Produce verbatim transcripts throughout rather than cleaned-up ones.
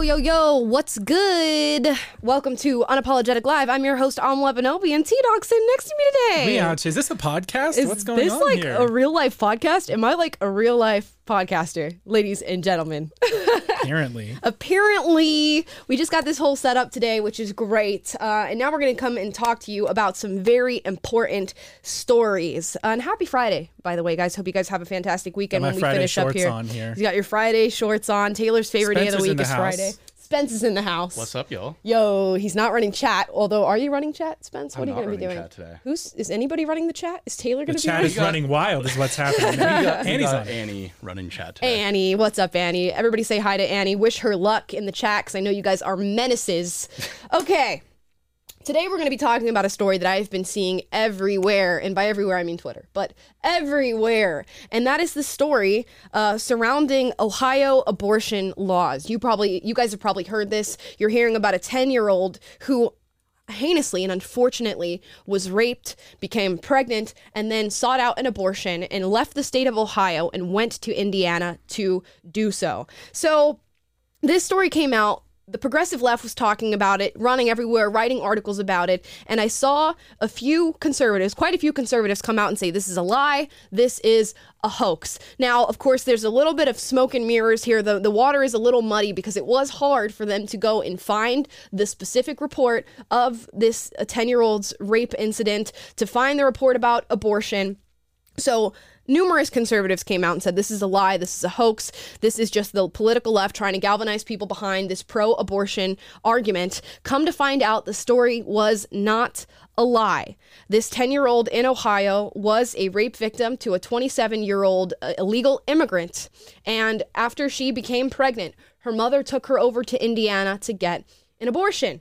yo, yo, what's good? Welcome to Unapologetic Live. I'm your host, Amwa Benobi, and T-Dog sitting next to me today. Ouch, is this a podcast? Is What's going on this like here? a real life podcast? Am I like a real life podcaster, ladies and gentlemen? Apparently. Apparently. We just got this whole setup today, which is great. Uh, and now we're going to come and talk to you about some very important stories. Uh, and happy Friday, by the way, guys. Hope you guys have a fantastic weekend Got my when we Friday finish up shorts here. on here. You got your Friday shorts on. Taylor's favorite day of the Spencer's in week the is house. Friday. Spence is in the house. What's up, y'all? Yo, he's not running chat. Although, are you running chat, Spence? What I'm are you not going to be running doing? chat today. Who's is anybody running the chat? Is Taylor The going to be chat running? is running wild is what's happening. We got, we Annie's got on. Annie running chat today. Annie, what's up, Annie? Everybody say hi to Annie. Wish her luck in the chat because I know you guys are menaces. Okay. Today we're going to be talking about a story that I've been seeing everywhere, and by everywhere I mean Twitter, but everywhere, and that is the story uh, surrounding Ohio abortion laws. You probably, you guys have probably heard this. You're hearing about a ten-year-old who heinously and unfortunately was raped, became pregnant, and then sought out an abortion and left the state of Ohio and went to Indiana to do so. So this story came out. The progressive left was talking about it, running everywhere, writing articles about it, and I saw a few conservatives, quite a few conservatives, come out and say, this is a lie, this is a hoax. Now, of course, there's a little bit of smoke and mirrors here. The, the water is a little muddy because it was hard for them to go and find the specific report of this ten-year-old's rape incident, to find the report about abortion. So numerous conservatives came out and said, this is a lie, this is a hoax, this is just the political left trying to galvanize people behind this pro-abortion argument. Come to find out, the story was not a lie. This ten-year-old in Ohio was a rape victim to a twenty-seven-year-old uh, illegal immigrant, and after she became pregnant, her mother took her over to Indiana to get an abortion.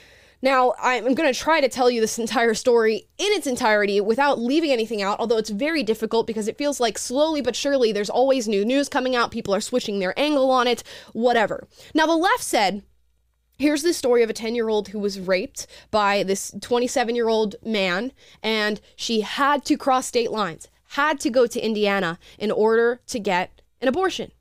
Now, I'm going to try to tell you this entire story in its entirety without leaving anything out, although it's very difficult because it feels like slowly but surely there's always new news coming out, people are switching their angle on it, whatever. Now, the left said, here's the story of a ten-year-old who was raped by this twenty-seven-year-old man, and she had to cross state lines, had to go to Indiana in order to get an abortion.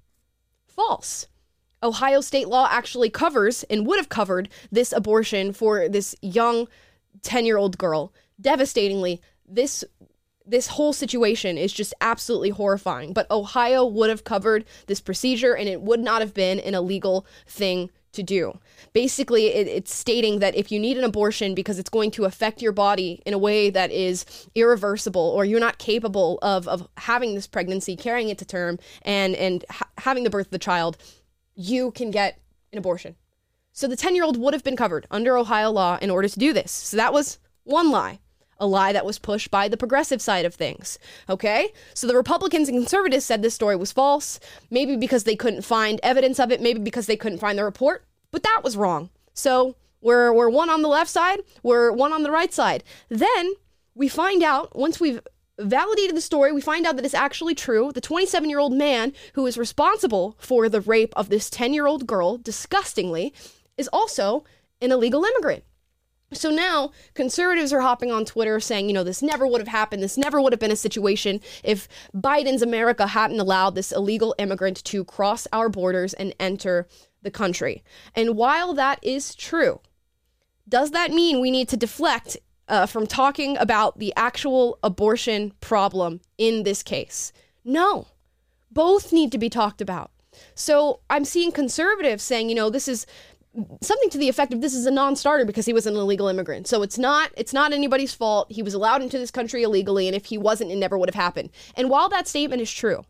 False. Ohio state law actually covers and would have covered this abortion for this young ten-year-old girl. Devastatingly, this this whole situation is just absolutely horrifying. But Ohio would have covered this procedure, and it would not have been an illegal thing to do. Basically, it, it's stating that if you need an abortion because it's going to affect your body in a way that is irreversible, or you're not capable of, of having this pregnancy, carrying it to term, and, and ha- having the birth of the child, you can get an abortion. So the ten-year-old would have been covered under Ohio law in order to do this. So that was one lie, a lie that was pushed by the progressive side of things. Okay? So the Republicans and conservatives said this story was false, maybe because they couldn't find evidence of it, maybe because they couldn't find the report, but that was wrong. So we're, we're one on the left side, we're one on the right side. Then we find out, once we've validated the story, we find out that it's actually true. The twenty-seven-year-old man who is responsible for the rape of this ten-year-old girl, disgustingly, is also an illegal immigrant. So now conservatives are hopping on Twitter saying, you know, this never would have happened. This never would have been a situation if Biden's America hadn't allowed this illegal immigrant to cross our borders and enter the country. And while that is true, does that mean we need to deflect Uh, from talking about the actual abortion problem in this case? No, both need to be talked about. So I'm seeing conservatives saying, you know, this is something to the effect of, this is a non-starter because he was an illegal immigrant. So it's not, it's not anybody's fault. He was allowed into this country illegally, and if he wasn't, it never would have happened. And while that statement is true,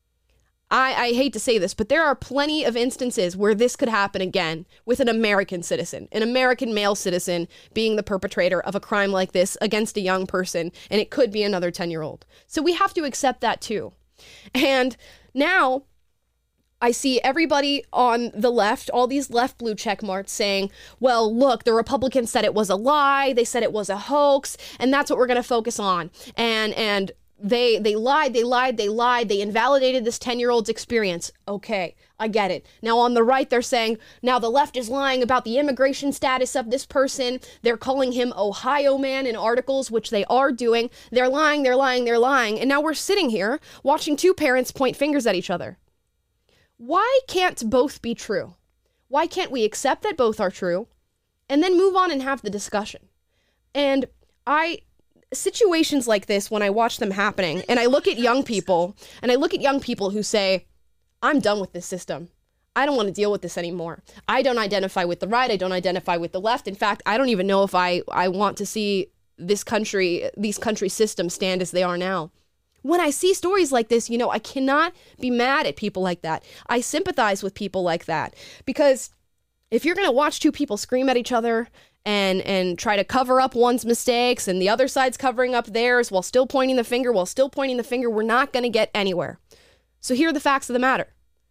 I, I hate to say this, but there are plenty of instances where this could happen again with an American citizen, an American male citizen being the perpetrator of a crime like this against a young person, and it could be another ten-year-old. So we have to accept that too. And now I see everybody on the left, all these left blue check marks saying, well, look, the Republicans said it was a lie, they said it was a hoax, and that's what we're going to focus on. And, and, They they lied, they lied, they lied, they invalidated this ten-year-old's experience. Okay, I get it. Now on the right, they're saying, now the left is lying about the immigration status of this person. They're calling him Ohio man in articles, which they are doing. They're lying, they're lying, they're lying. And now we're sitting here watching two parents point fingers at each other. Why can't both be true? Why can't we accept that both are true and then move on and have the discussion? And I, situations like this, when I watch them happening and I look at young people and I look at young people who say, I'm done with this system. I don't want to deal with this anymore. I don't identify with the right. I don't identify with the left. In fact, I don't even know if I, I want to see this country, these country systems stand as they are now. When I see stories like this, you know, I cannot be mad at people like that. I sympathize with people like that, because if you're going to watch two people scream at each other and and try to cover up one's mistakes and the other side's covering up theirs while still pointing the finger, while still pointing the finger, we're not going to get anywhere. So here are the facts of the matter.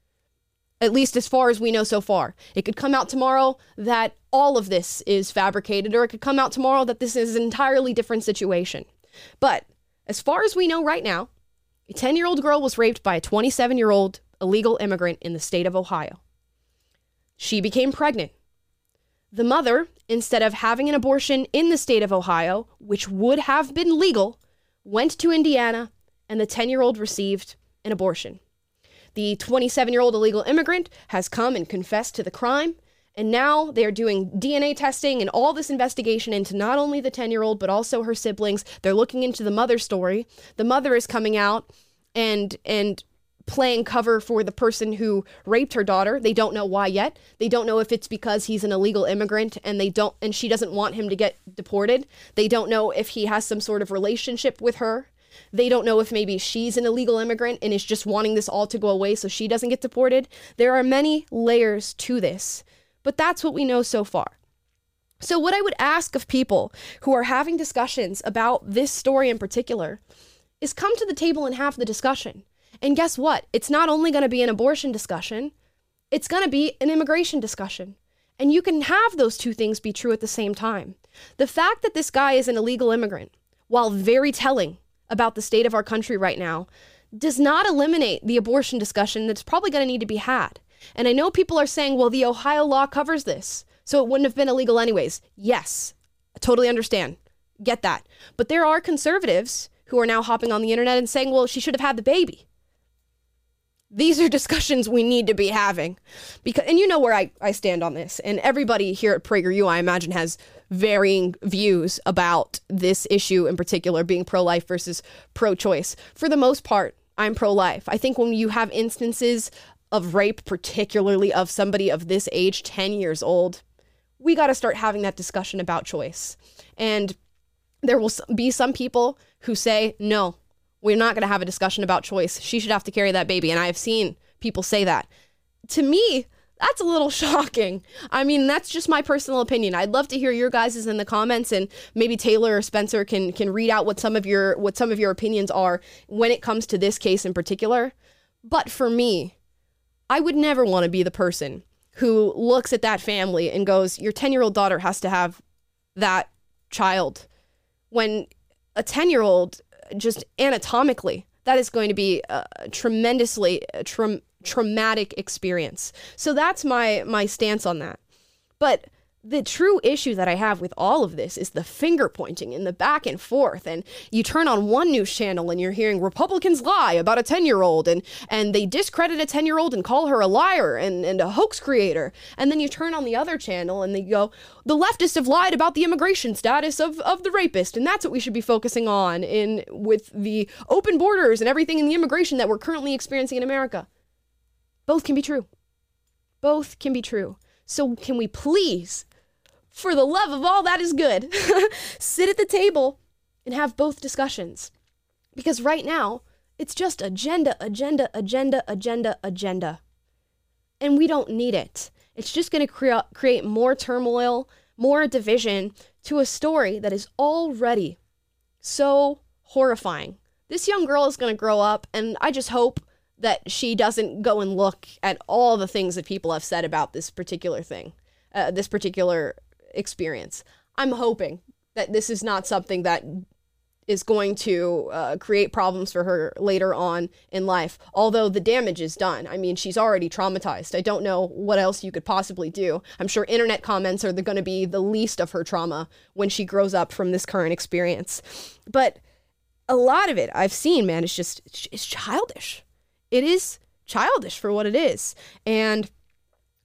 At least as far as we know so far. It could come out tomorrow that all of this is fabricated, or it could come out tomorrow that this is an entirely different situation. But as far as we know right now, a ten-year-old girl was raped by a twenty-seven-year-old illegal immigrant in the state of Ohio. She became pregnant. The mother, instead of having an abortion in the state of Ohio, which would have been legal, went to Indiana, and the ten-year-old received an abortion. The twenty-seven-year-old illegal immigrant has come and confessed to the crime, and now they're doing D N A testing and all this investigation into not only the ten-year-old, but also her siblings. They're looking into the mother's story. The mother is coming out and and playing cover for the person who raped her daughter. They don't know why yet. They don't know if it's because he's an illegal immigrant and they don't and she doesn't want him to get deported. They don't know if he has some sort of relationship with her. They don't know if maybe she's an illegal immigrant and is just wanting this all to go away so she doesn't get deported. There are many layers to this, but that's what we know so far. So what I would ask of people who are having discussions about this story in particular is come to the table and have the discussion. And guess what? It's not only going to be an abortion discussion, it's going to be an immigration discussion. And you can have those two things be true at the same time. The fact that this guy is an illegal immigrant, while very telling about the state of our country right now, does not eliminate the abortion discussion that's probably going to need to be had. And I know people are saying, well, the Ohio law covers this, so it wouldn't have been illegal anyways. Yes, I totally understand. Get that. But there are conservatives who are now hopping on the internet and saying, well, she should have had the baby. These are discussions we need to be having. Because, and you know where I, I stand on this. And everybody here at PragerU, I imagine, has varying views about this issue in particular, being pro-life versus pro-choice. For the most part, I'm pro-life. I think when you have instances of rape, particularly of somebody of this age, ten years old, we got to start having that discussion about choice. And there will be some people who say, no, we're not going to have a discussion about choice. She should have to carry that baby. And I have seen people say that. To me, that's a little shocking. I mean, that's just my personal opinion. I'd love to hear your guys' in the comments, and maybe Taylor or Spencer can can read out what some of your what some of your opinions are when it comes to this case in particular. But for me, I would never want to be the person who looks at that family and goes, your ten-year-old daughter has to have that child, when a ten-year-old, just anatomically, that is going to be a tremendously tra- traumatic experience. So that's my my stance on that. But the true issue that I have with all of this is the finger pointing and the back and forth. And you turn on one news channel and you're hearing Republicans lie about a ten-year-old, and, and they discredit a ten-year-old and call her a liar and, and a hoax creator. And then you turn on the other channel and they go, the leftists have lied about the immigration status of, of the rapist, and that's what we should be focusing on in with the open borders and everything in the immigration that we're currently experiencing in America. Both can be true. Both can be true. So can we please, for the love of all that is good, sit at the table and have both discussions? Because right now, it's just agenda, agenda, agenda, agenda, agenda. And we don't need it. It's just going to crea- create more turmoil, more division to a story that is already so horrifying. This young girl is going to grow up, and I just hope that she doesn't go and look at all the things that people have said about this particular thing, uh, this particular experience. I'm hoping that this is not something that is going to uh, create problems for her later on in life, although the damage is done. I mean, she's already traumatized. I don't know what else you could possibly do. I'm sure internet comments are going to be the least of her trauma when she grows up from this current experience. But a lot of it I've seen, man, it's just, it's childish. It is childish for what it is. And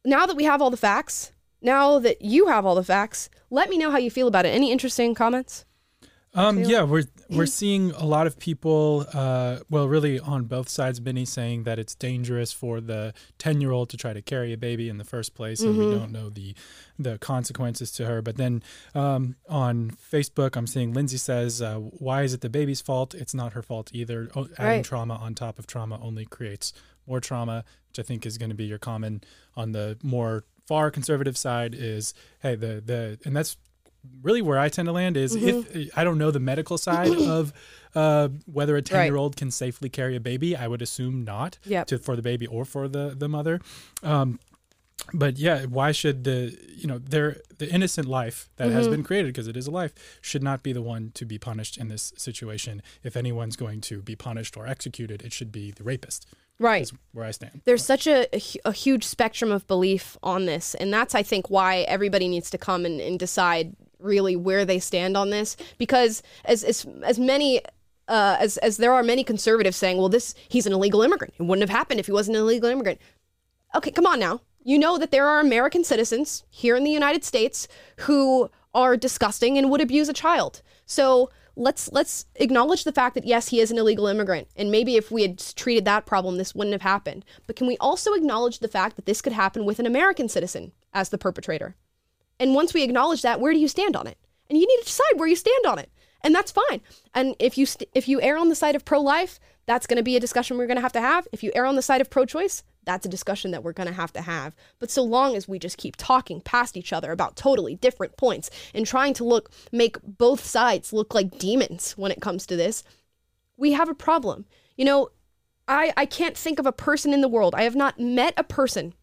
now that we have all the facts, now that you have all the facts, let me know how you feel about it. Any interesting comments? Um, yeah, we're we're seeing a lot of people, uh, well, really on both sides, Benny, saying that it's dangerous for the ten-year-old to try to carry a baby in the first place, and Mm-hmm. we don't know the the consequences to her. But then um, on Facebook, I'm seeing Lindsay says, uh, why is it the baby's fault? It's not her fault either. Oh, adding Right. trauma on top of trauma only creates more trauma, which I think is going to be your comment on the more far conservative side is, hey, the the and that's really where I tend to land is Mm-hmm. if I don't know the medical side of uh, whether a ten year old can safely carry a baby. I would assume not Yep. to, for the baby or for the, the mother. Um, but yeah, why should the, you know, their, the innocent life that has been created, because it is a life, should not be the one to be punished in this situation. If anyone's going to be punished or executed, it should be the rapist. Right. Is where I stand. There's such a, a, hu- a huge spectrum of belief on this. And that's, I think, why everybody needs to come and, and decide really where they stand on this. Because as as, as many... Uh, as as there are many conservatives saying, well, this he's an illegal immigrant. It wouldn't have happened if he wasn't an illegal immigrant. Okay, come on now. You know that there are American citizens here in the United States who are disgusting and would abuse a child. So let's let's acknowledge the fact that, yes, he is an illegal immigrant. And maybe if we had treated that problem, this wouldn't have happened. But can we also acknowledge the fact that this could happen with an American citizen as the perpetrator? And once we acknowledge that, where do you stand on it? And you need to decide where you stand on it. And that's fine. And if you st- if you err on the side of pro-life, that's going to be a discussion we're going to have to have. If you err on the side of pro-choice, that's a discussion that we're going to have to have. But so long as we just keep talking past each other about totally different points and trying to look make both sides look like demons when it comes to this, we have a problem. You know, I, I can't think of a person in the world. I have not met a person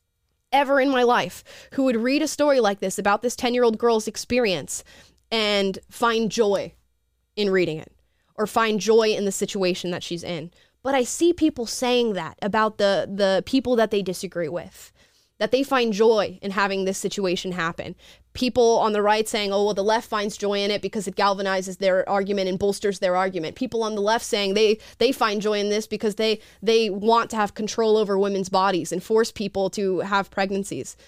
ever in my life who would read a story like this about this ten-year-old girl's experience and find joy in reading it or find joy in the situation that she's in. But I see people saying that about the the people that they disagree with, that they find joy in having this situation happen. People on the right saying, oh, well, the left finds joy in it because it galvanizes their argument and bolsters their argument. People on the left saying they they find joy in this because they they want to have control over women's bodies and force people to have pregnancies.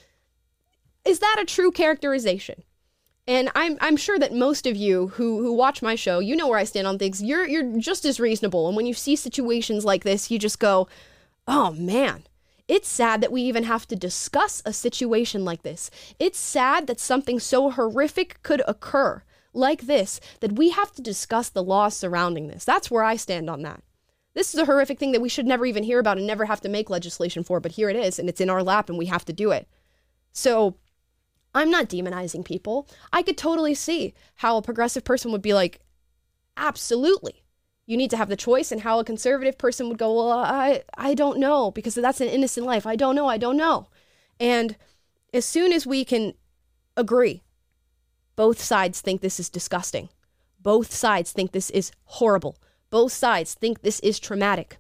Is that a true characterization? And I'm I'm sure that most of you who who watch my show, you know where I stand on things. You're you're just as reasonable. And when you see situations like this, you just go, oh man, it's sad that we even have to discuss a situation like this. It's sad that something so horrific could occur like this, that we have to discuss the laws surrounding this. That's where I stand on that. This is a horrific thing that we should never even hear about and never have to make legislation for, but here it is, and it's in our lap and we have to do it. So I'm not demonizing people. I could totally see how a progressive person would be like, absolutely, you need to have the choice, and how a conservative person would go, well, I, I don't know, because that's an innocent life. I don't know. I don't know. And as soon as we can agree, both sides think this is disgusting. Both sides think this is horrible. Both sides think this is traumatic.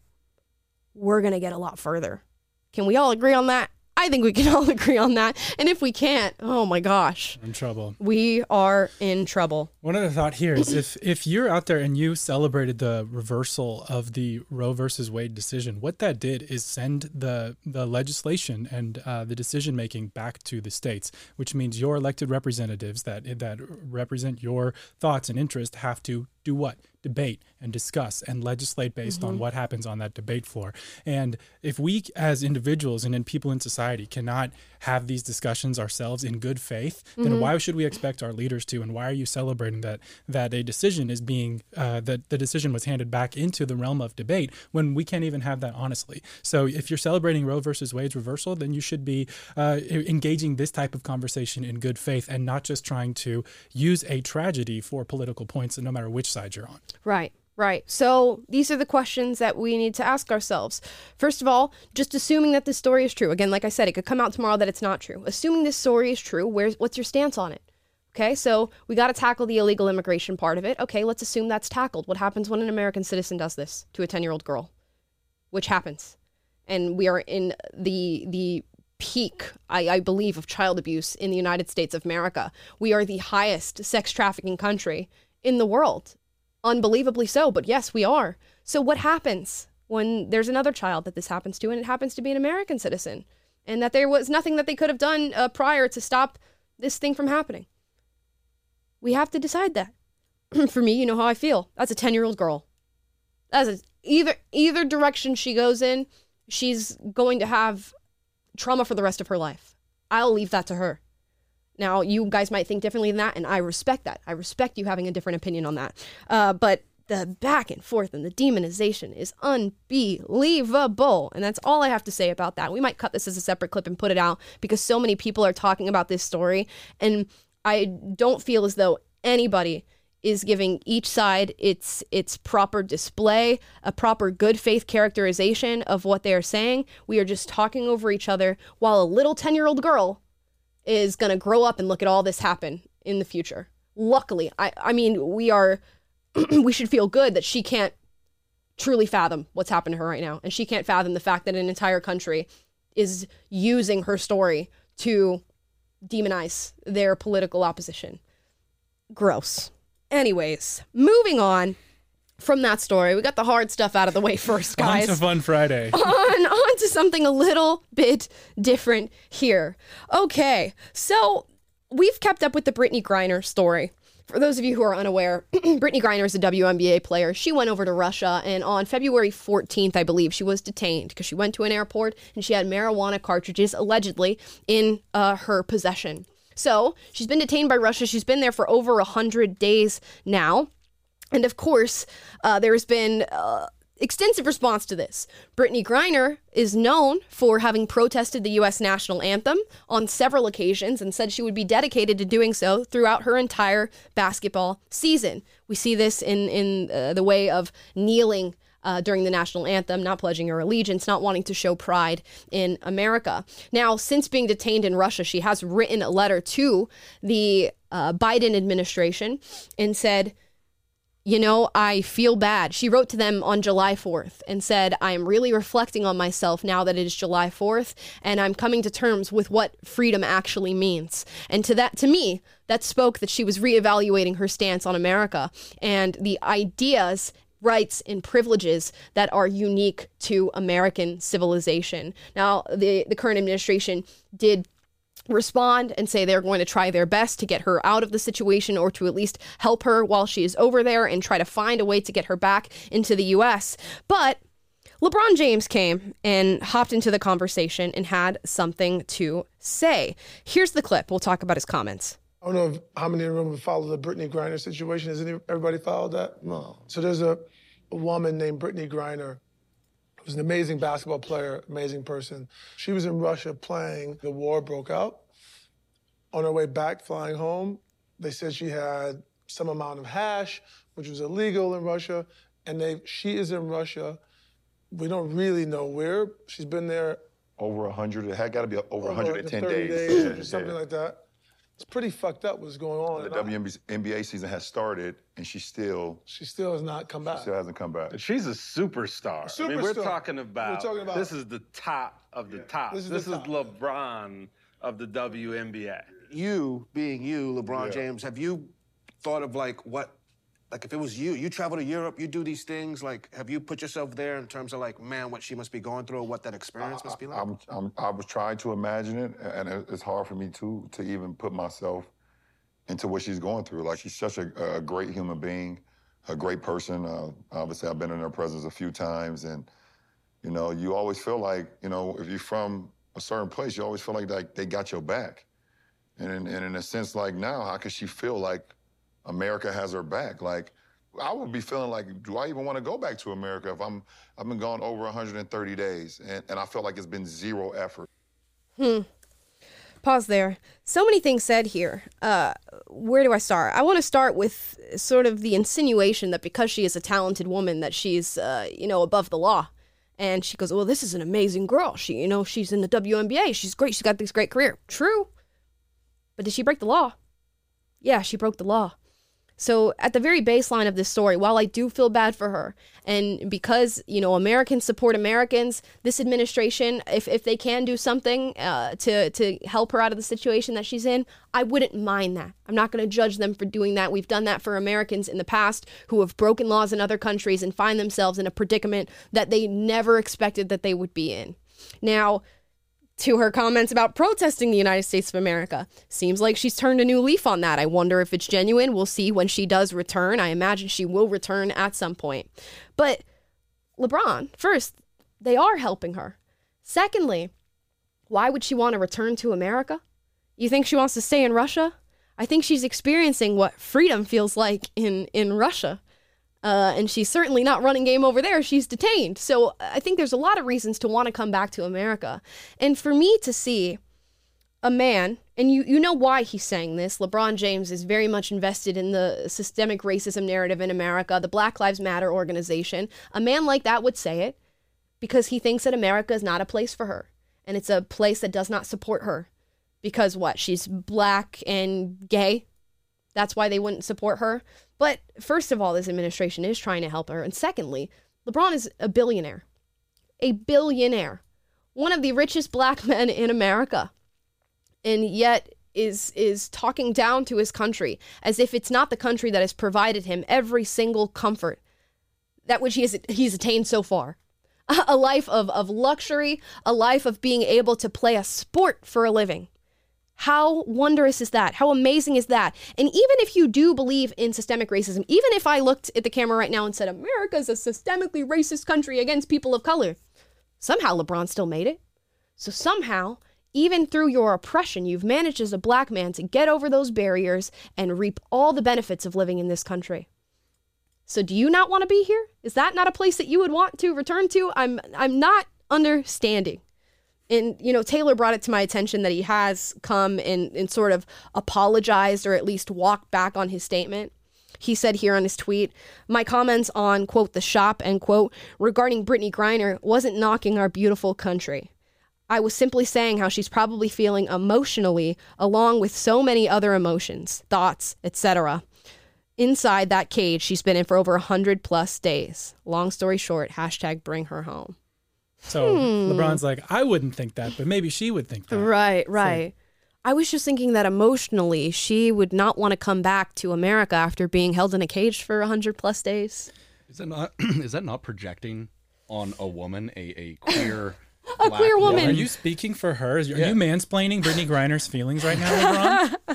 We're going to get a lot further. Can we all agree on that? I think we can all agree on that. And if we can't, oh my gosh. I'm in trouble. We are in trouble. One other thought here is if, if you're out there and you celebrated the reversal of the Roe versus Wade decision, what that did is send the the legislation and uh, the decision making back to the states, which means your elected representatives that that represent your thoughts and interests have to do what? Debate and discuss and legislate based mm-hmm. on what happens on that debate floor. And if we as individuals and in people in society cannot have these discussions ourselves in good faith, mm-hmm. then why should we expect our leaders to? And why are you celebrating that that a decision is being, uh, that the decision was handed back into the realm of debate when we can't even have that honestly? So if you're celebrating Roe versus Wade's reversal, then you should be uh, engaging this type of conversation in good faith and not just trying to use a tragedy for political points, no matter which side you're on. Right, right. So these are the questions that we need to ask ourselves. First of all, just assuming that this story is true. Again, like I said, it could come out tomorrow that it's not true. Assuming this story is true, where's what's your stance on it? Okay, so we got to tackle the illegal immigration part of it. Okay, let's assume that's tackled. What happens when an American citizen does this to a ten-year-old girl? Which happens. And we are in the the peak, I, I believe, of child abuse in the United States of America. We are the highest sex trafficking country in the world. Unbelievably so, but yes, we are. So what happens when there's another child that this happens to, and it happens to be an American citizen? and that there was nothing that they could have done uh, prior to stop this thing from happening. We have to decide that. For me, you know how I feel. That's a ten-year-old girl. That's a, either either direction she goes in, she's going to have trauma for the rest of her life. I'll leave that to her. Now, you guys might think differently than that, and I respect that. I respect you having a different opinion on that. Uh, but the back and forth and the demonization is unbelievable. And that's all I have to say about that. We might cut this as a separate clip and put it out because so many people are talking about this story. And I don't feel as though anybody is giving each side its its proper display, a proper good faith characterization of what they are saying. We are just talking over each other while a little ten-year-old girl is going to grow up and look at all this happen in the future. Luckily, I, I mean, we are, we should feel good that she can't truly fathom what's happened to her right now. And she can't fathom the fact that an entire country is using her story to demonize their political opposition. Gross. Anyways, moving on from that story. We got the hard stuff out of the way first, guys. On to Fun Friday. on, on to something a little bit different here. Okay, so we've kept up with the Brittney Griner story. For those of you who are unaware, Brittney Griner is a W N B A player. She went over to Russia, and on February fourteenth, I believe, she was detained because she went to an airport and she had marijuana cartridges, allegedly, in uh, her possession. So she's been detained by Russia. She's been there for over one hundred days now. And of course, uh, there's been uh, extensive response to this. Brittney Griner is known for having protested the U S national anthem on several occasions and said she would be dedicated to doing so throughout her entire basketball season. We see this in, in uh, the way of kneeling Uh, during the national anthem, not pledging her allegiance, not wanting to show pride in America. Now, since being detained in Russia, she has written a letter to the uh, Biden administration and said, you know, I feel bad. She wrote to them on July fourth and said, I am really reflecting on myself now that it is July fourth, and I'm coming to terms with what freedom actually means. And to that, to me, that spoke that she was reevaluating her stance on America and the ideas, rights, and privileges that are unique to American civilization. Now, the, the current administration did respond and say they're going to try their best to get her out of the situation or to at least help her while she is over there and try to find a way to get her back into the U S. But LeBron James came and hopped into the conversation and had something to say. Here's the clip. We'll talk about his comments. I don't know if, how many in the room have followed the Brittney Griner situation. Has any, everybody followed that? No. So there's a, a woman named Brittney Griner who's an amazing basketball player, amazing person. She was in Russia playing. The war broke out. On her way back, flying home, they said she had some amount of hash, which was illegal in Russia, and they she is in Russia. We don't really know where. She's been there Over one hundred. It had got to be over, over one hundred ten thirty days. days Yeah, or something yeah. like that. It's pretty fucked up what's going on. The W N B A season has started, and she still She still has not come back. still hasn't come back. She's a superstar. I mean, we're Superstar. talking about, We're talking about- this is the top of the top. This This is is, the top. LeBron of the W N B A. You, being you, LeBron Yeah. James, have you thought of like what, like if it was you, you travel to Europe, you do these things, like have you put yourself there in terms of like, man, what she must be going through, or what that experience must be like? I'm, I'm, I was trying to imagine it, and it- it's hard for me too to even put myself into what she's going through. Like, she's such a, a great human being, a great person. Uh, obviously, I've been in her presence a few times, and you know, you always feel like, you know, if you're from a certain place, you always feel like, like they got your back. And in, and in a sense, like now, how could she feel like America has her back? Like, I would be feeling like, do I even want to go back to America if I'm, I've been gone over one hundred thirty days, and, and I feel like it's been zero effort. Hmm. Pause there. So many things said here. Uh, where do I start? I want to start with sort of the insinuation that because she is a talented woman, that she's, uh, you know, above the law. And she goes, well, this is an amazing girl. She, you know, she's in the W N B A. She's great. She's got this great career. True. But did she break the law? Yeah, she broke the law. So at the very baseline of this story, while I do feel bad for her, and because, you know, Americans support Americans, this administration, if, if they can do something uh, to, to help her out of the situation that she's in, I wouldn't mind that. I'm not going to judge them for doing that. We've done that for Americans in the past who have broken laws in other countries and find themselves in a predicament that they never expected that they would be in. Now, To her comments about protesting the United States of America. Seems like she's turned a new leaf on that. I wonder if it's genuine. We'll see when she does return. I imagine she will return at some point. But LeBron, first, they are helping her. Secondly, why would she want to return to America? You think she wants to stay in Russia? I think she's experiencing what freedom feels like in, in Russia. Uh, and she's certainly not running game over there. She's detained. So I think there's a lot of reasons to want to come back to America. And for me to see a man, and you, you know why he's saying this, LeBron James is very much invested in the systemic racism narrative in America, the Black Lives Matter organization. A man like that would say it because he thinks that America is not a place for her. And it's a place that does not support her. Because what? She's black and gay? That's why they wouldn't support her? But first of all, this administration is trying to help her. And secondly, LeBron is a billionaire. A billionaire. One of the richest black men in America. And yet is is talking down to his country as if it's not the country that has provided him every single comfort that which he has, he's attained so far. A life of, of luxury, a life of being able to play a sport for a living. How wondrous is that? How amazing is that? And even if you do believe in systemic racism, even if I looked at the camera right now and said, America is a systemically racist country against people of color, somehow LeBron still made it. So somehow, even through your oppression, you've managed as a black man to get over those barriers and reap all the benefits of living in this country. So do you not want to be here? Is that not a place that you would want to return to? I'm I'm not understanding. And, you know, Taylor brought it to my attention that he has come and, and sort of apologized or at least walked back on his statement. He said here on his tweet, my comments on, quote, the shop, end quote, regarding Brittany Griner wasn't knocking our beautiful country. I was simply saying how she's probably feeling emotionally along with so many other emotions, thoughts, et cetera. Inside that cage she's been in for over one hundred plus days. Long story short, hashtag bring her home. So hmm. LeBron's like, I wouldn't think that, but maybe she would think that. Right, right. So, I was just thinking that emotionally, she would not want to come back to America after being held in a cage for one hundred plus days. Is that not, is that not projecting on a woman, a, a queer a queer woman? Are you speaking for her? Are yeah. you mansplaining Brittany Griner's feelings right now, LeBron?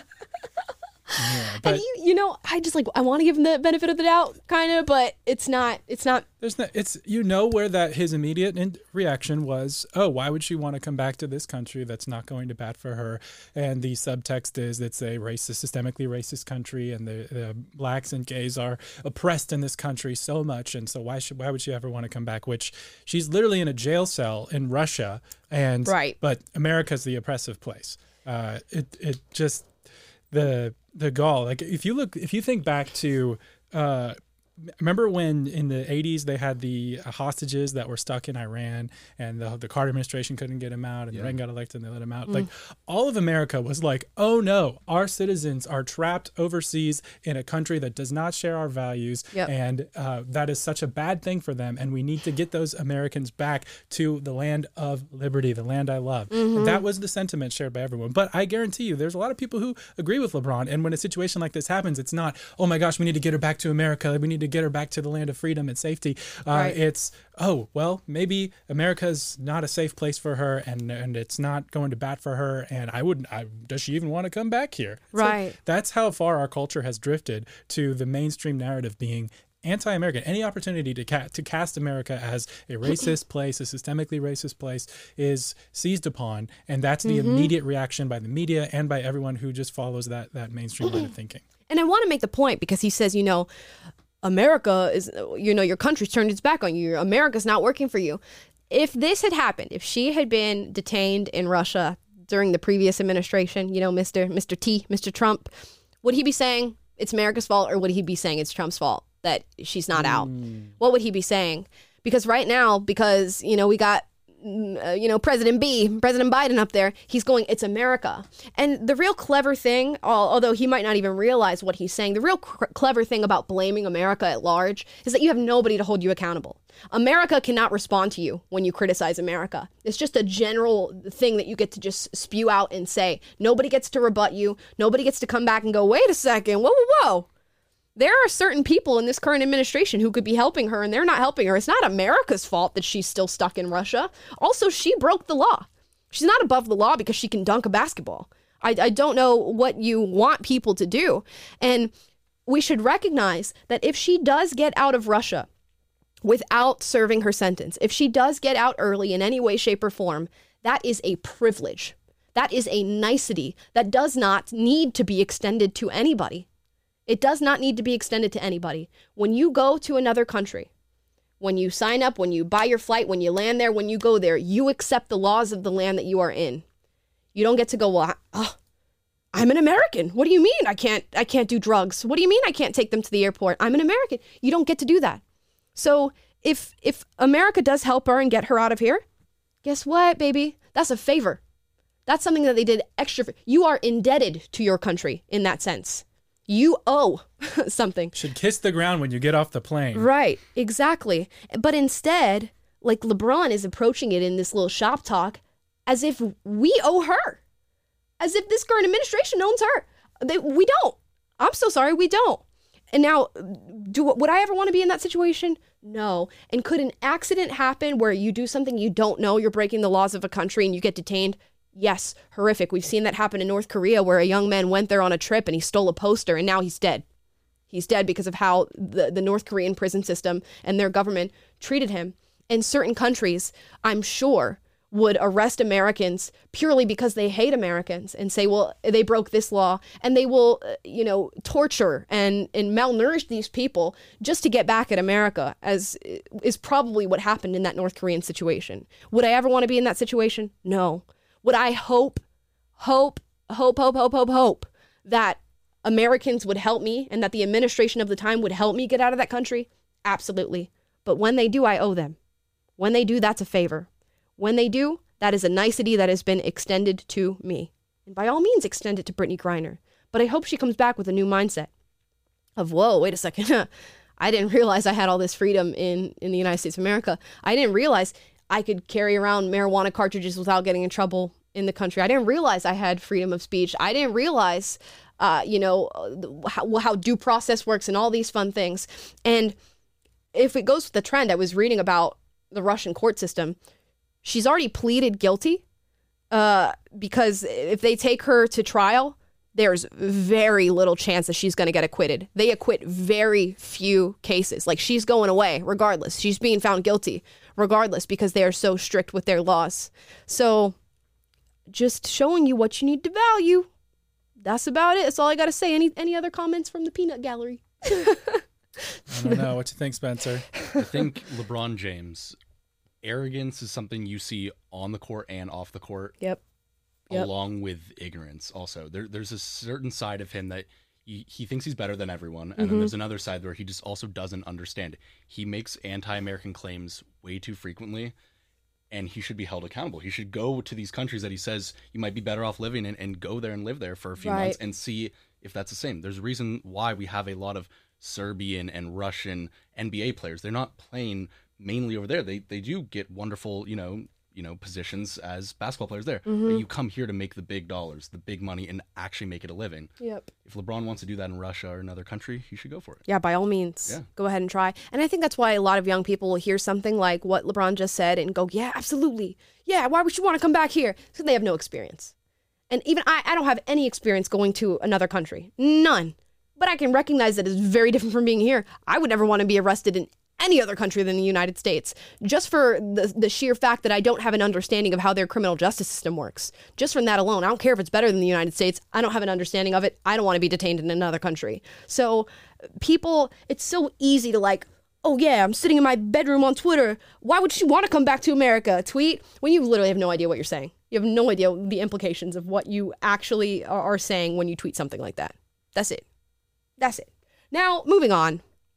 Yeah, but and you, you know, I just like I want to give him the benefit of the doubt, kind of, but it's not. It's not. There's no. It's you know where that his immediate in- reaction was. Oh, why would she want to come back to this country that's not going to bat for her? And the subtext is it's a racist, systemically racist country, and the, the blacks and gays are oppressed in this country so much, and so why should why would she ever want to come back? Which she's literally in a jail cell in Russia, and right. But America's the oppressive place. Uh, it it just the. The gall, like if you look, if you think back to, uh, remember when in the eighties they had the hostages that were stuck in Iran and the, the Carter administration couldn't get them out and yeah. Reagan got elected and they let them out. Mm. Like all of America was like, oh no, our citizens are trapped overseas in a country that does not share our values. Yep. And uh, that is such a bad thing for them. And we need to get those Americans back to the land of liberty, the land I love. Mm-hmm. And that was the sentiment shared by everyone. But I guarantee you, there's a lot of people who agree with LeBron. And when a situation like this happens, it's not, oh my gosh, we need to get her back to America. We need to get her back to the land of freedom and safety. Uh, right. It's, oh, well, maybe America's not a safe place for her and and it's not going to bat for her. And I wouldn't, I, does she even want to come back here? It's right. Like, that's how far our culture has drifted to the mainstream narrative being anti-American. Any opportunity to, ca- to cast America as a racist place, a systemically racist place, is seized upon. And that's the mm-hmm. immediate reaction by the media and by everyone who just follows that, that mainstream line of thinking. And I want to make the point because he says, you know, America is, you know, your country's turned its back on you. America's not working for you. If this had happened, if she had been detained in Russia during the previous administration, you know, Mister Mister T, Mister Trump, would he be saying it's America's fault or would he be saying it's Trump's fault that she's not out? Mm. What would he be saying? Because right now, because, you know, we got, uh, you know, President B, President Biden up there, he's going, it's America. And the real clever thing, although he might not even realize what he's saying, the real cr- clever thing about blaming America at large is that you have nobody to hold you accountable. America cannot respond to you when you criticize America. It's just a general thing that you get to just spew out and say. Nobody gets to rebut you. Nobody gets to come back and go, wait a second, whoa, whoa, whoa. There are certain people in this current administration who could be helping her, and they're not helping her. It's not America's fault that she's still stuck in Russia. Also, she broke the law. She's not above the law because she can dunk a basketball. I, I don't know what you want people to do. And we should recognize that if she does get out of Russia without serving her sentence, if she does get out early in any way, shape, or form, that is a privilege. That is a nicety that does not need to be extended to anybody. It does not need to be extended to anybody. When you go to another country, when you sign up, when you buy your flight, when you land there, when you go there, you accept the laws of the land that you are in. You don't get to go, well, oh, I'm an American. What do you mean I can't I can't do drugs? What do you mean I can't take them to the airport? I'm an American. You don't get to do that. So if if America does help her and get her out of here, guess what, baby? That's a favor. That's something that they did extra for. You are indebted to your country in that sense. You owe something. Should kiss the ground when you get off the plane. Right, exactly. But instead, like LeBron is approaching it in this little shop talk as if we owe her. As if this current administration owns her. They, we don't. I'm so sorry, we don't. And now, do would I ever want to be in that situation? No. And could an accident happen where you do something you don't know, you're breaking the laws of a country and you get detained? Yes, horrific. We've seen that happen in North Korea where a young man went there on a trip and he stole a poster and now he's dead. He's dead because of how the, the North Korean prison system and their government treated him. And certain countries, I'm sure, would arrest Americans purely because they hate Americans and say, well, they broke this law, and they will, uh, you know, torture and, and malnourish these people just to get back at America, as is probably what happened in that North Korean situation. Would I ever want to be in that situation? No. Would I hope, hope, hope, hope, hope, hope, hope that Americans would help me and that the administration of the time would help me get out of that country? Absolutely. But when they do, I owe them. When they do, that's a favor. When they do, that is a nicety that has been extended to me. And by all means, extend it to Brittany Griner. But I hope she comes back with a new mindset of, whoa, wait a second. I didn't realize I had all this freedom in, in the United States of America. I didn't realize I could carry around marijuana cartridges without getting in trouble in the country. I didn't realize I had freedom of speech. I didn't realize, uh, you know, how, how due process works and all these fun things. And if it goes with the trend, I was reading about the Russian court system. She's already pleaded guilty uh, because if they take her to trial, there's very little chance that she's going to get acquitted. They acquit very few cases. Like, she's going away regardless. She's being found guilty regardless because they are so strict with their laws. So just showing you what you need to value. That's about it. That's all I got to say. Any any other comments from the peanut gallery? I don't know. What you think, Spencer? I think LeBron James, arrogance is something you see on the court and off the court. Yep. Yep. Along with ignorance also. There, there's a certain side of him that he, he thinks he's better than everyone. And Mm-hmm. then there's another side where he just also doesn't understand. He makes anti-American claims way too frequently, and he should be held accountable. He should go to these countries that he says you might be better off living in and go there and live there for a few Right. months and see if that's the same. There's a reason why we have a lot of Serbian and Russian N B A players. They're not playing mainly over there. They they do get wonderful, you know, you know, positions as basketball players there. Mm-hmm. But you come here to make the big dollars, the big money, and actually make it a living. Yep. If LeBron wants to do that in Russia or another country, he should go for it. Yeah, by all means, Yeah. go ahead and try. And I think that's why a lot of young people will hear something like what LeBron just said and go, yeah, absolutely. Yeah, why would you want to come back here? Because they have no experience. And even I, I don't have any experience going to another country. None. But I can recognize that it's very different from being here. I would never want to be arrested in any other country than the United States, just for the, the sheer fact that I don't have an understanding of how their criminal justice system works. Just from that alone, I don't care if it's better than the United States. I don't have an understanding of it. I don't want to be detained in another country. So people, it's so easy to like, oh yeah, I'm sitting in my bedroom on Twitter. Why would you want to come back to America? Tweet when you literally have no idea what you're saying. You have no idea the implications of what you actually are, are saying when you tweet something like that. That's it. That's it. Now, moving on.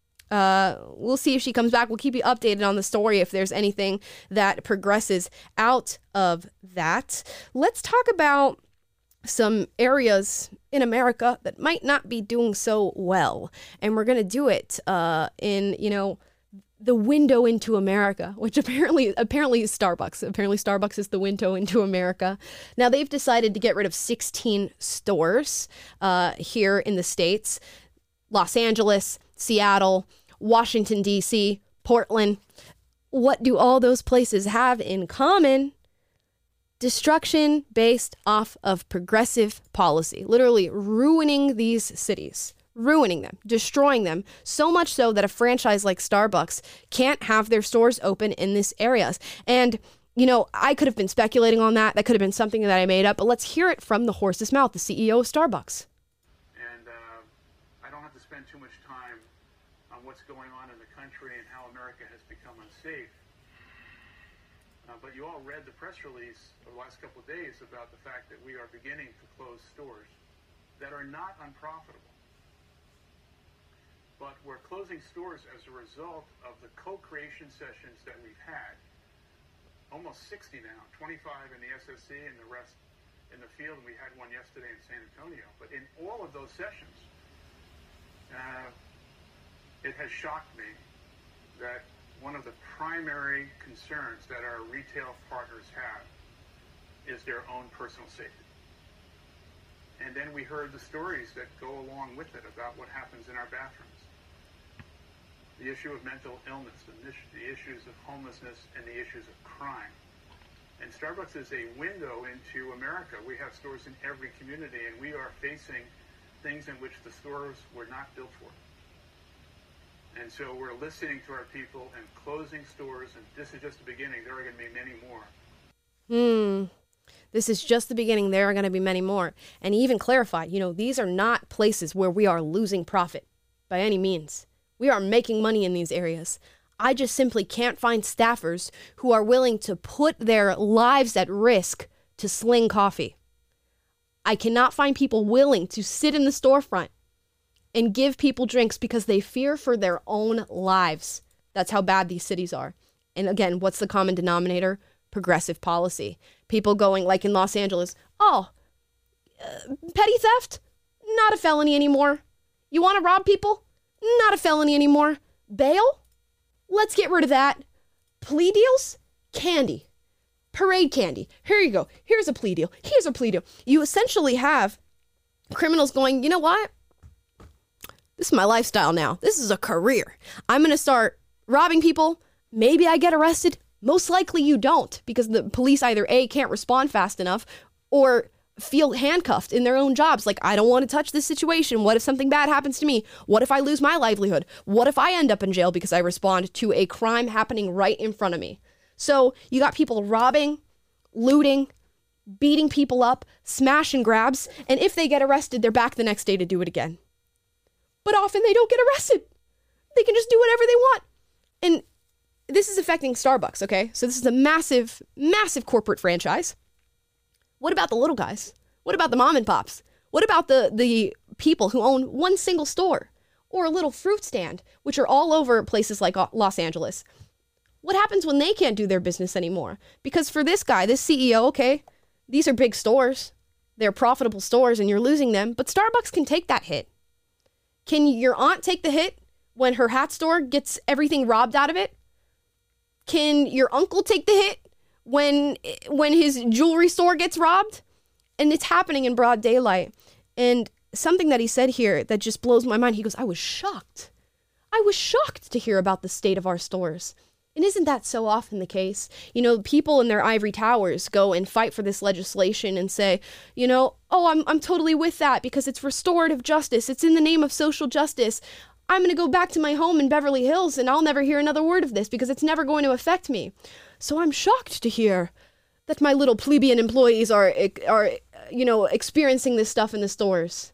Uh, we'll see if she comes back. We'll keep you updated on the story if there's anything that progresses out of that. Let's talk about some areas in America that might not be doing so well. And we're going to do it uh, in, you know, the window into America, which apparently apparently is Starbucks. Apparently Starbucks is the window into America. Now, they've decided to get rid of sixteen stores uh, here in the States. Los Angeles, Seattle, Washington, D C, Portland. What do all those places have in common? Destruction based off of progressive policy, literally ruining these cities, ruining them, destroying them, so much so that a franchise like Starbucks can't have their stores open in these areas. And, you know, I could have been speculating on that. That could have been something that I made up, but let's hear it from the horse's mouth, the C E O of Starbucks. And uh, I don't have to spend too much time on what's going on in the country and how America has become unsafe. Uh, but you all read the press release of the last couple of days about the fact that we are beginning to close stores that are not unprofitable. But we're closing stores as a result of the co-creation sessions that we've had. Almost sixty now, twenty-five in the S S C and the rest in the field. We had one yesterday in San Antonio. But in all of those sessions, uh, it has shocked me that one of the primary concerns that our retail partners have is their own personal safety. And then we heard the stories that go along with it about what happens in our bathrooms. The issue of mental illness, the, the issues of homelessness, and the issues of crime. And Starbucks is a window into America. We have stores in every community, and we are facing things in which the stores were not built for. And so we're listening to our people and closing stores, and this is just the beginning. There are going to be many more. Hmm. This is just the beginning. There are going to be many more. And he even clarified, you know, these are not places where we are losing profit by any means. We are making money in these areas. I just simply can't find staffers who are willing to put their lives at risk to sling coffee. I cannot find people willing to sit in the storefront and give people drinks because they fear for their own lives. That's how bad these cities are. And again, what's the common denominator? Progressive policy. People going, like in Los Angeles, oh, uh, petty theft? Not a felony anymore. You want to rob people? Not a felony anymore. Bail? Let's get rid of that. Plea deals? Candy. Parade candy. Here you go. Here's a plea deal. Here's a plea deal. You essentially have criminals going, you know what? This is my lifestyle now. This is a career. I'm going to start robbing people. Maybe I get arrested. Most likely you don't, because the police either A, can't respond fast enough, or feel handcuffed in their own jobs. Like, I don't want to touch this situation. What if something bad happens to me? What if I lose my livelihood? What if I end up in jail because I respond to a crime happening right in front of me? So you got people robbing, looting, beating people up, smash and grabs, and if they get arrested, they're back the next day to do it again. But often they don't get arrested. They can just do whatever they want. And this is affecting Starbucks, okay? So this is a massive, massive corporate franchise. What about the little guys? What about the mom and pops? What about the, the people who own one single store or a little fruit stand, which are all over places like Los Angeles? What happens when they can't do their business anymore? Because for this guy, this C E O, okay, these are big stores. They're profitable stores and you're losing them, but Starbucks can take that hit. Can your aunt take the hit when her hat store gets everything robbed out of it? Can your uncle take the hit when when his jewelry store gets robbed? And it's happening in broad daylight. And something that he said here that just blows my mind, he goes, I was shocked. I was shocked to hear about the state of our stores. And isn't that so often the case? You know, people in their ivory towers go and fight for this legislation and say, you know, oh, I'm I'm totally with that because it's restorative justice. It's in the name of social justice. I'm going to go back to my home in Beverly Hills and I'll never hear another word of this because it's never going to affect me. So I'm shocked to hear that my little plebeian employees are, are, you know, experiencing this stuff in the stores.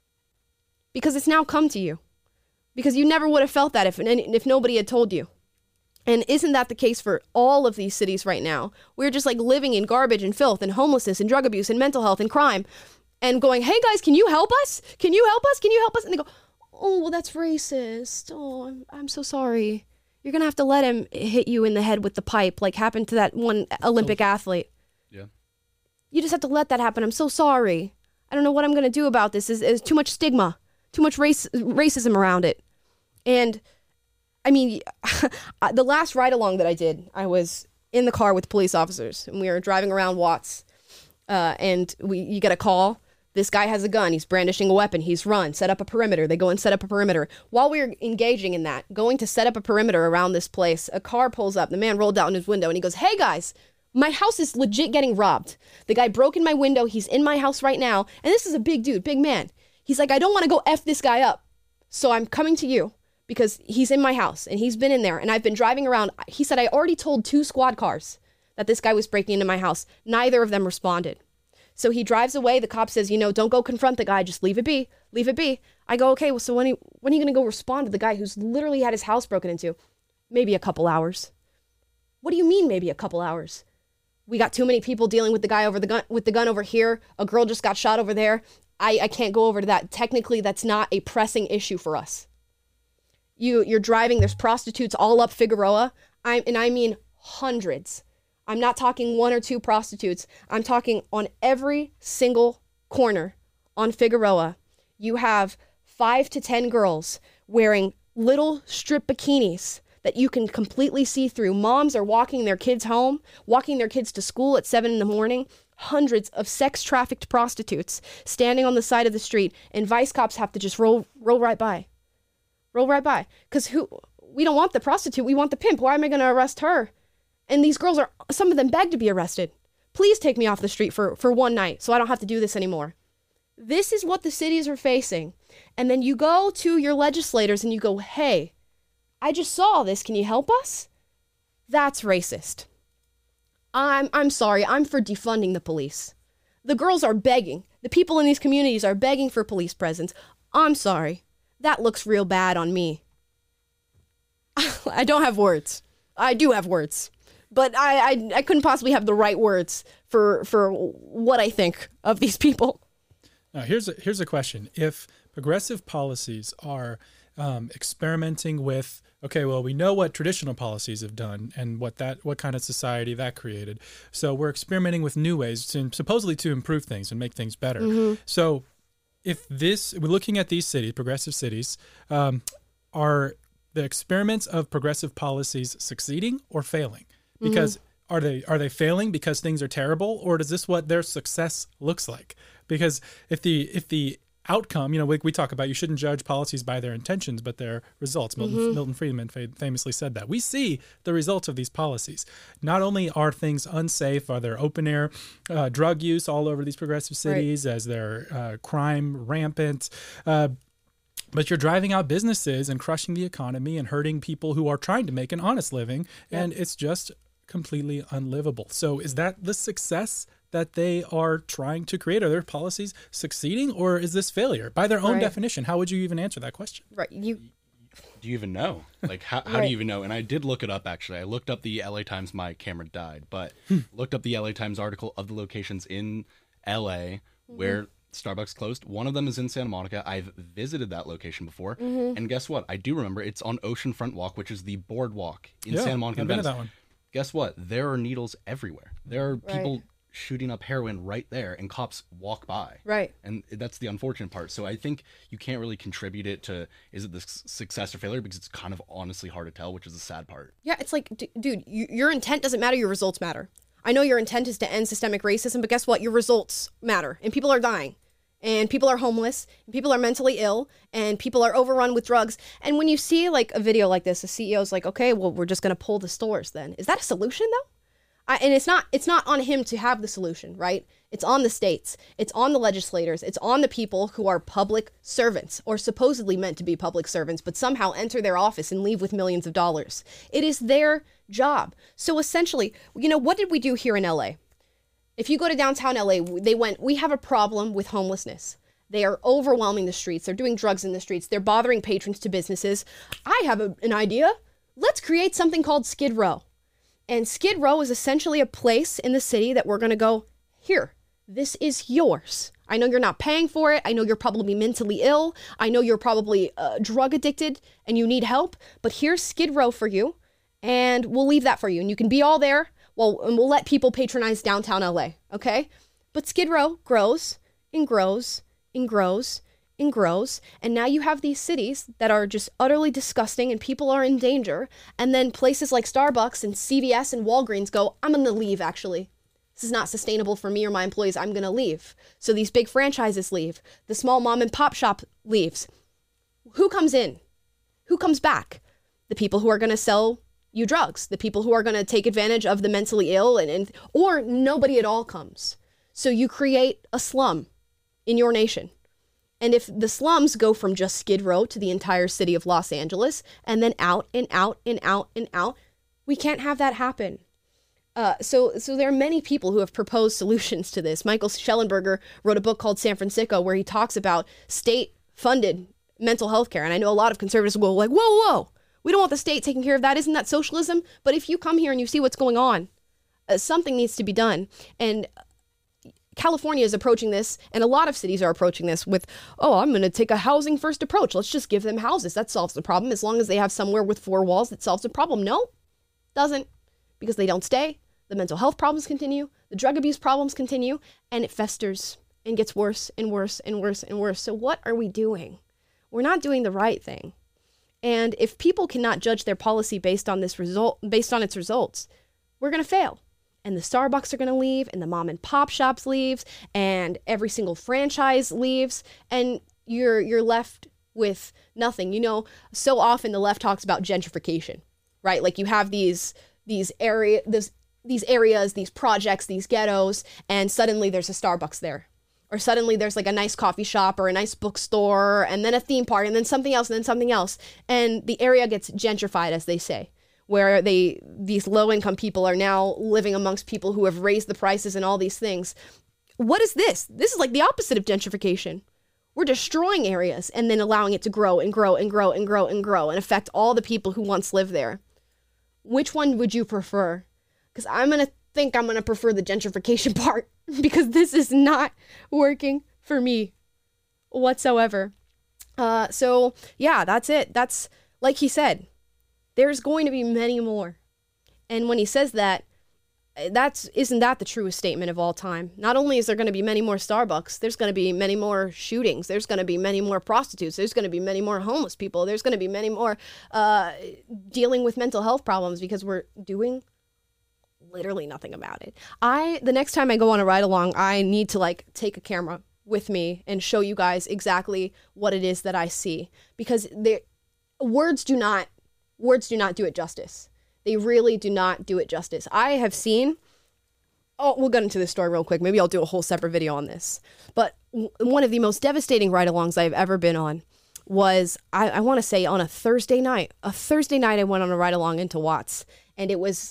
Because it's now come to you. Because you never would have felt that if, if nobody had told you. And isn't that the case for all of these cities right now? We're just like living in garbage and filth and homelessness and drug abuse and mental health and crime and going, hey guys, can you help us? Can you help us? Can you help us? And they go, oh, well, that's racist. Oh, I'm, I'm so sorry. You're going to have to let him hit you in the head with the pipe like happened to that one Olympic oh. athlete. Yeah. You just have to let that happen. I'm so sorry. I don't know what I'm going to do about this. There's, there's too much stigma, too much race, racism around it. And I mean, the last ride along that I did, I was in the car with police officers and we were driving around Watts uh, and we you get a call. This guy has a gun. He's brandishing a weapon. He's run, set up a perimeter. They go and set up a perimeter. While we were engaging in that, going to set up a perimeter around this place, a car pulls up. The man rolled down his window and he goes, hey guys, My house is legit getting robbed. The guy broke in my window. He's in my house right now. And this is a big dude, big man. He's like, I don't want to go F this guy up. So I'm coming to you because he's in my house and he's been in there and I've been driving around. He said, I already told two squad cars that this guy was breaking into my house. Neither of them responded. So he drives away. The cop says, you know, don't go confront the guy. Just leave it be. Leave it be. I go, okay, well, so when, he, when are you going to go respond to the guy who's literally had his house broken into? Maybe a couple hours. What do you mean maybe a couple hours? We got too many people dealing with the guy over the gun, with the gun over here. A girl just got shot over there. I, I can't go over to that. Technically, that's not a pressing issue for us. You, you're driving. There's prostitutes all up Figueroa. I, and I mean hundreds. I'm not talking one or two prostitutes. I'm talking on every single corner on Figueroa. You have five to ten girls wearing little strip bikinis that you can completely see through. Moms are walking their kids home, walking their kids to school at seven in the morning. Hundreds of sex-trafficked prostitutes standing on the side of the street, and vice cops have to just roll roll right by. Roll right by. Because who? We don't want the prostitute. We want the pimp. Why am I going to arrest her? And these girls are, some of them beg to be arrested. Please take me off the street for, for one night so I don't have to do this anymore. This is what the cities are facing. And then you go to your legislators and you go, hey, I just saw this. Can you help us? That's racist. I'm I'm sorry. I'm for defunding the police. The girls are begging. The people in these communities are begging for police presence. I'm sorry. That looks real bad on me. I don't have words. I do have words. But I, I I couldn't possibly have the right words for for what I think of these people. Now, here's a, here's a question. If progressive policies are um, experimenting with, okay, well, we know what traditional policies have done and what that what kind of society that created. So we're experimenting with new ways to supposedly to improve things and make things better. Mm-hmm. So if this, we're looking at these cities, progressive cities, um, are the experiments of progressive policies succeeding or failing? Because mm-hmm. are they are they failing because things are terrible, or is this what their success looks like? Because if the if the outcome, you know, we, we talk about you shouldn't judge policies by their intentions, but their results. Milton, mm-hmm. Milton Friedman famously said that. We see the results of these policies. Not only are things unsafe, are there open air uh, drug use all over these progressive cities, right. as their uh, crime rampant. Uh, But you're driving out businesses and crushing the economy and hurting people who are trying to make an honest living. Yep. And it's just completely unlivable. So is that the success that they are trying to create? Are their policies succeeding, or is this failure? By their own right. definition, how would you even answer that question? Right. You Do you even know? Like, how, how right. do you even know? And I did look it up, actually. I looked up the L A Times, my camera died, but hmm. looked up the L A Times article of the locations in L A mm-hmm. where Starbucks closed. One of them is in Santa Monica. I've visited that location before. Mm-hmm. And guess what? I do remember it's on Oceanfront Walk, which is the boardwalk in yeah, Santa Monica. I've been to that one. Guess what? There are needles everywhere. There are people right. shooting up heroin right there, and cops walk by. Right. And that's the unfortunate part. So I think you can't really contribute it to, is it the success or failure? Because it's kind of honestly hard to tell, which is the sad part. Yeah, it's like, d- dude, you, your intent doesn't matter. Your results matter. I know your intent is to end systemic racism, but guess what? Your results matter, and people are dying. And people are homeless, and people are mentally ill, and people are overrun with drugs. And when you see like a video like this, the C E O's like, okay, well, we're just going to pull the stores then. Is that a solution though? I, and it's not, it's not on him to have the solution, right? It's on the states. It's on the legislators. It's on the people who are public servants, or supposedly meant to be public servants, but somehow enter their office and leave with millions of dollars. It is their job. So essentially, you know, what did we do here in L A? If you go to downtown L A, they went, we have a problem with homelessness. They are overwhelming the streets. They're doing drugs in the streets. They're bothering patrons to businesses. I have a, an idea. Let's create something called Skid Row. And Skid Row is essentially a place in the city that we're going to go, here, this is yours. I know you're not paying for it. I know you're probably mentally ill. I know you're probably uh, drug addicted and you need help. But here's Skid Row for you. And we'll leave that for you. And you can be all there. Well, and we'll let people patronize downtown L A, okay? But Skid Row grows and grows and grows and grows. And now you have these cities that are just utterly disgusting and people are in danger. And then places like Starbucks and C V S and Walgreens go, I'm going to leave, actually. This is not sustainable for me or my employees. I'm going to leave. So these big franchises leave. The small mom and pop shop leaves. Who comes in? Who comes back? The people who are going to sell you drugs, the people who are going to take advantage of the mentally ill, and, and or nobody at all comes. So you create a slum in your nation. And if the slums go from just Skid Row to the entire city of Los Angeles, and then out and out and out and out, we can't have that happen. Uh, so so there are many people who have proposed solutions to this. Michael Schellenberger wrote a book called San Francisco, where he talks about state-funded mental health care. And I know a lot of conservatives will go like, whoa, whoa, we don't want the state taking care of that. Isn't that socialism? But if you come here and you see what's going on, uh, something needs to be done. And California is approaching this, and a lot of cities are approaching this with, oh, I'm going to take a housing first approach. Let's just give them houses. That solves the problem. As long as they have somewhere with four walls, that solves the problem. No, doesn't, because they don't stay. The mental health problems continue. The drug abuse problems continue, and it festers and gets worse and worse and worse and worse. So what are we doing? We're not doing the right thing. And if people cannot judge their policy based on this result, based on its results, we're going to fail. And the Starbucks are going to leave, and the mom and pop shops leaves, and every single franchise leaves, and you're you're left with nothing. You know, so often the left talks about gentrification, right? Like you have these these area these these areas, these projects, these ghettos, and suddenly there's a Starbucks there. Or suddenly there's like a nice coffee shop or a nice bookstore, and then a theme park, and then something else, and then something else. And the area gets gentrified, as they say, where they these low-income people are now living amongst people who have raised the prices and all these things. What is this? This is like the opposite of gentrification. We're destroying areas and then allowing it to grow and grow and grow and grow and grow and affect all the people who once lived there. Which one would you prefer? Because I'm going to think I'm going to prefer the gentrification part, because this is not working for me whatsoever. Uh, so, yeah, that's it. That's, like he said, there's going to be many more. And when he says that, that's, isn't that the truest statement of all time? Not only is there going to be many more Starbucks, there's going to be many more shootings. There's going to be many more prostitutes. There's going to be many more homeless people. There's going to be many more uh, dealing with mental health problems, because we're doing literally nothing about it. I, the next time I go on a ride along, I need to like take a camera with me and show you guys exactly what it is that I see, because the words do not, words do not do it justice. They really do not do it justice. I have seen, oh, we'll get into this story real quick. Maybe I'll do a whole separate video on this. But w- one of the most devastating ride-alongs I've ever been on was, I, I want to say on a Thursday night. A Thursday night I went on a ride-along into Watts, and it was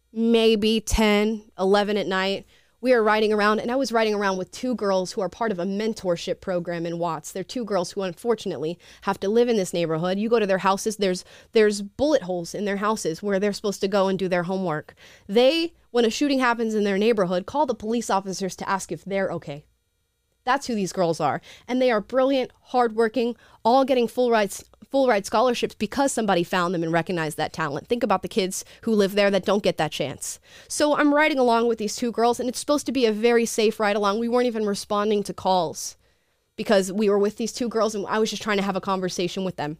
maybe ten, eleven at night. We were riding around, and I was riding around with two girls who are part of a mentorship program in Watts. They're two girls who unfortunately have to live in this neighborhood. You go to their houses, there's there's bullet holes in their houses where they're supposed to go and do their homework. They, when a shooting happens in their neighborhood, call the police officers to ask if they're okay. That's who these girls are. And they are brilliant, hardworking, all getting full rides, full ride scholarships because somebody found them and recognized that talent. Think about the kids who live there that don't get that chance. So I'm riding along with these two girls, and it's supposed to be a very safe ride along. We weren't even responding to calls because we were with these two girls, and I was just trying to have a conversation with them.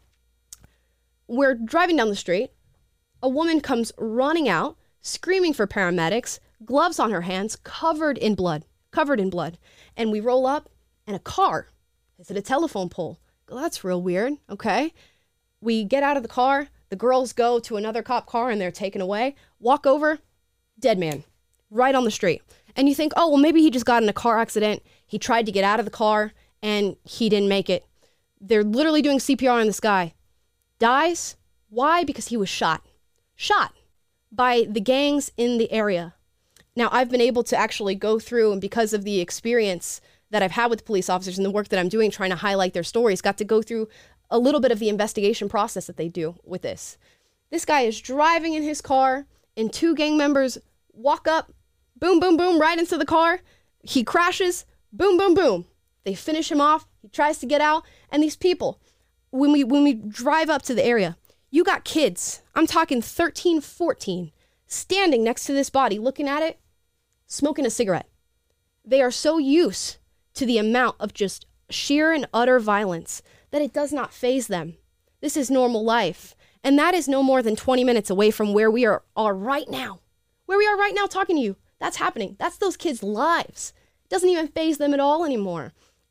We're driving down the street. A woman comes running out, screaming for paramedics, gloves on her hands, covered in blood, covered in blood. And we roll up, and a car is at a telephone pole. Well, that's real weird. Okay. We get out of the car. The girls go to another cop car, and they're taken away. Walk over, dead man, right on the street. And you think, oh, well, maybe he just got in a car accident. He tried to get out of the car, and he didn't make it. They're literally doing C P R on this guy. Dies. Why? Because he was shot. Shot by the gangs in the area. Now, I've been able to actually go through, and because of the experience that I've had with police officers and the work that I'm doing trying to highlight their stories, got to go through a little bit of the investigation process that they do with this. This guy is driving in his car, and two gang members walk up, boom, boom, boom, right into the car. He crashes, boom, boom, boom. They finish him off. He tries to get out, and these people, when we when we drive up to the area, you got kids, I'm talking thirteen, fourteen, standing next to this body, looking at it, smoking a cigarette. They are so used to the amount of just sheer and utter violence that it does not faze them. This is normal life. And that is no more than twenty minutes away from where we are, are right now. Where we are right now talking to you. That's happening. That's those kids' lives. It doesn't even faze them at all anymore.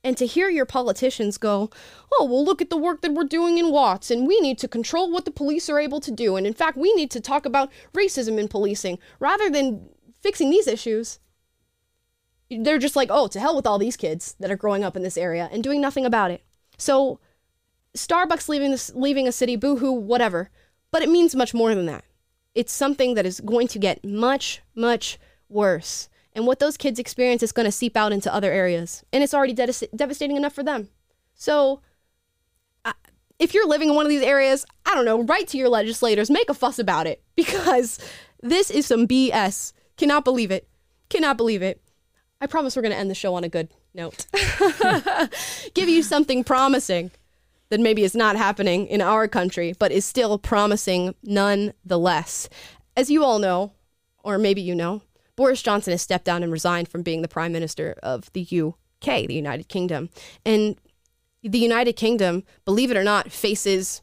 And to hear your politicians go, oh, well, look at the work that we're doing in Watts, and we need to control what the police are able to do. And in fact, we need to talk about racism in policing rather than fixing these issues. They're just like, oh, to hell with all these kids that are growing up in this area and doing nothing about it. So Starbucks leaving this, leaving a city, boo-hoo, whatever. But it means much more than that. It's something that is going to get much, much worse. And what those kids experience is going to seep out into other areas. And it's already de- devastating enough for them. So uh, if you're living in one of these areas, I don't know, write to your legislators, make a fuss about it. Because this is some B S. Cannot believe it. Cannot believe it. I promise we're going to end the show on a good note. Give you something promising that maybe is not happening in our country, but is still promising nonetheless. As you all know, or maybe you know, Boris Johnson has stepped down and resigned from being the Prime Minister of the U K, the United Kingdom. And the United Kingdom, believe it or not, faces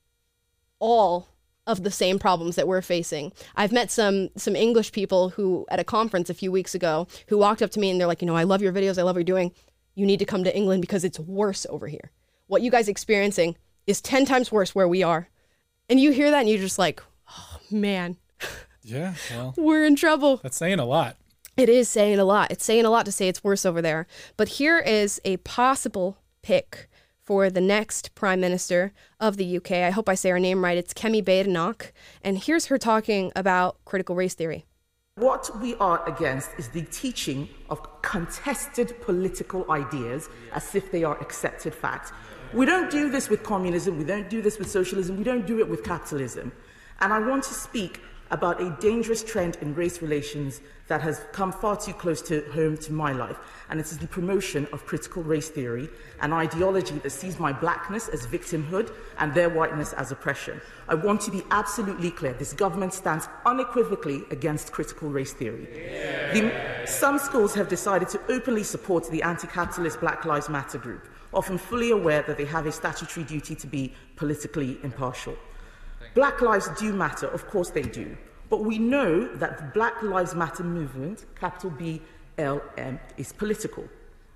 all of the same problems that we're facing. I've met some some English people who, at a conference a few weeks ago, who walked up to me and they're like, you know, I love your videos, I love what you're doing. You need to come to England because it's worse over here. What you guys are experiencing is ten times worse where we are. And you hear that and you're just like, oh, man. Yeah, well, we're in trouble. That's saying a lot. It is saying a lot. It's saying a lot to say it's worse over there. But here is a possible pick for the next Prime Minister of the U K. I hope I say her name right. It's Kemi Badenoch. And here's her talking about critical race theory. What we are against is the teaching of contested political ideas as if they are accepted facts. We don't do this with communism. We don't do this with socialism. We don't do it with capitalism. And I want to speak about a dangerous trend in race relations that has come far too close to home to my life. And it is the promotion of critical race theory, an ideology that sees my blackness as victimhood and their whiteness as oppression. I want to be absolutely clear. This government stands unequivocally against critical race theory. Yeah. The, some schools have decided to openly support the anti-capitalist Black Lives Matter group, often fully aware that they have a statutory duty to be politically impartial. Black lives do matter, of course they do. But we know that the Black Lives Matter movement, capital B L M, is political.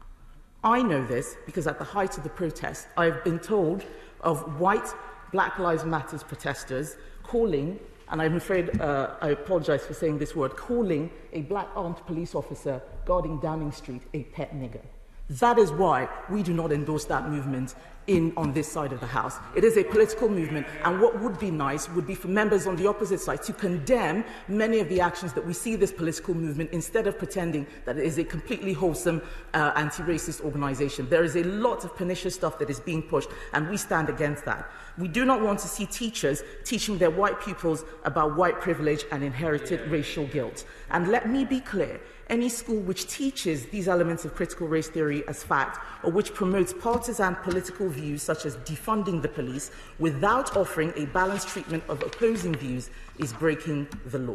I know this because at the height of the protest, I've been told of white Black Lives Matter protesters calling, and I'm afraid uh, I apologize for saying this word, calling a black armed police officer guarding Downing Street a pet nigger. That is why we do not endorse that movement in on this side of the House. It is a political movement, and what would be nice would be for members on the opposite side to condemn many of the actions that we see this political movement instead of pretending that it is a completely wholesome uh, anti-racist organization. There is a lot of pernicious stuff that is being pushed, and we stand against that. We do not want to see teachers teaching their white pupils about white privilege and inherited racial guilt. And let me be clear, any school which teaches these elements of critical race theory as fact, or which promotes partisan political views such as defunding the police without offering a balanced treatment of opposing views, is breaking the law.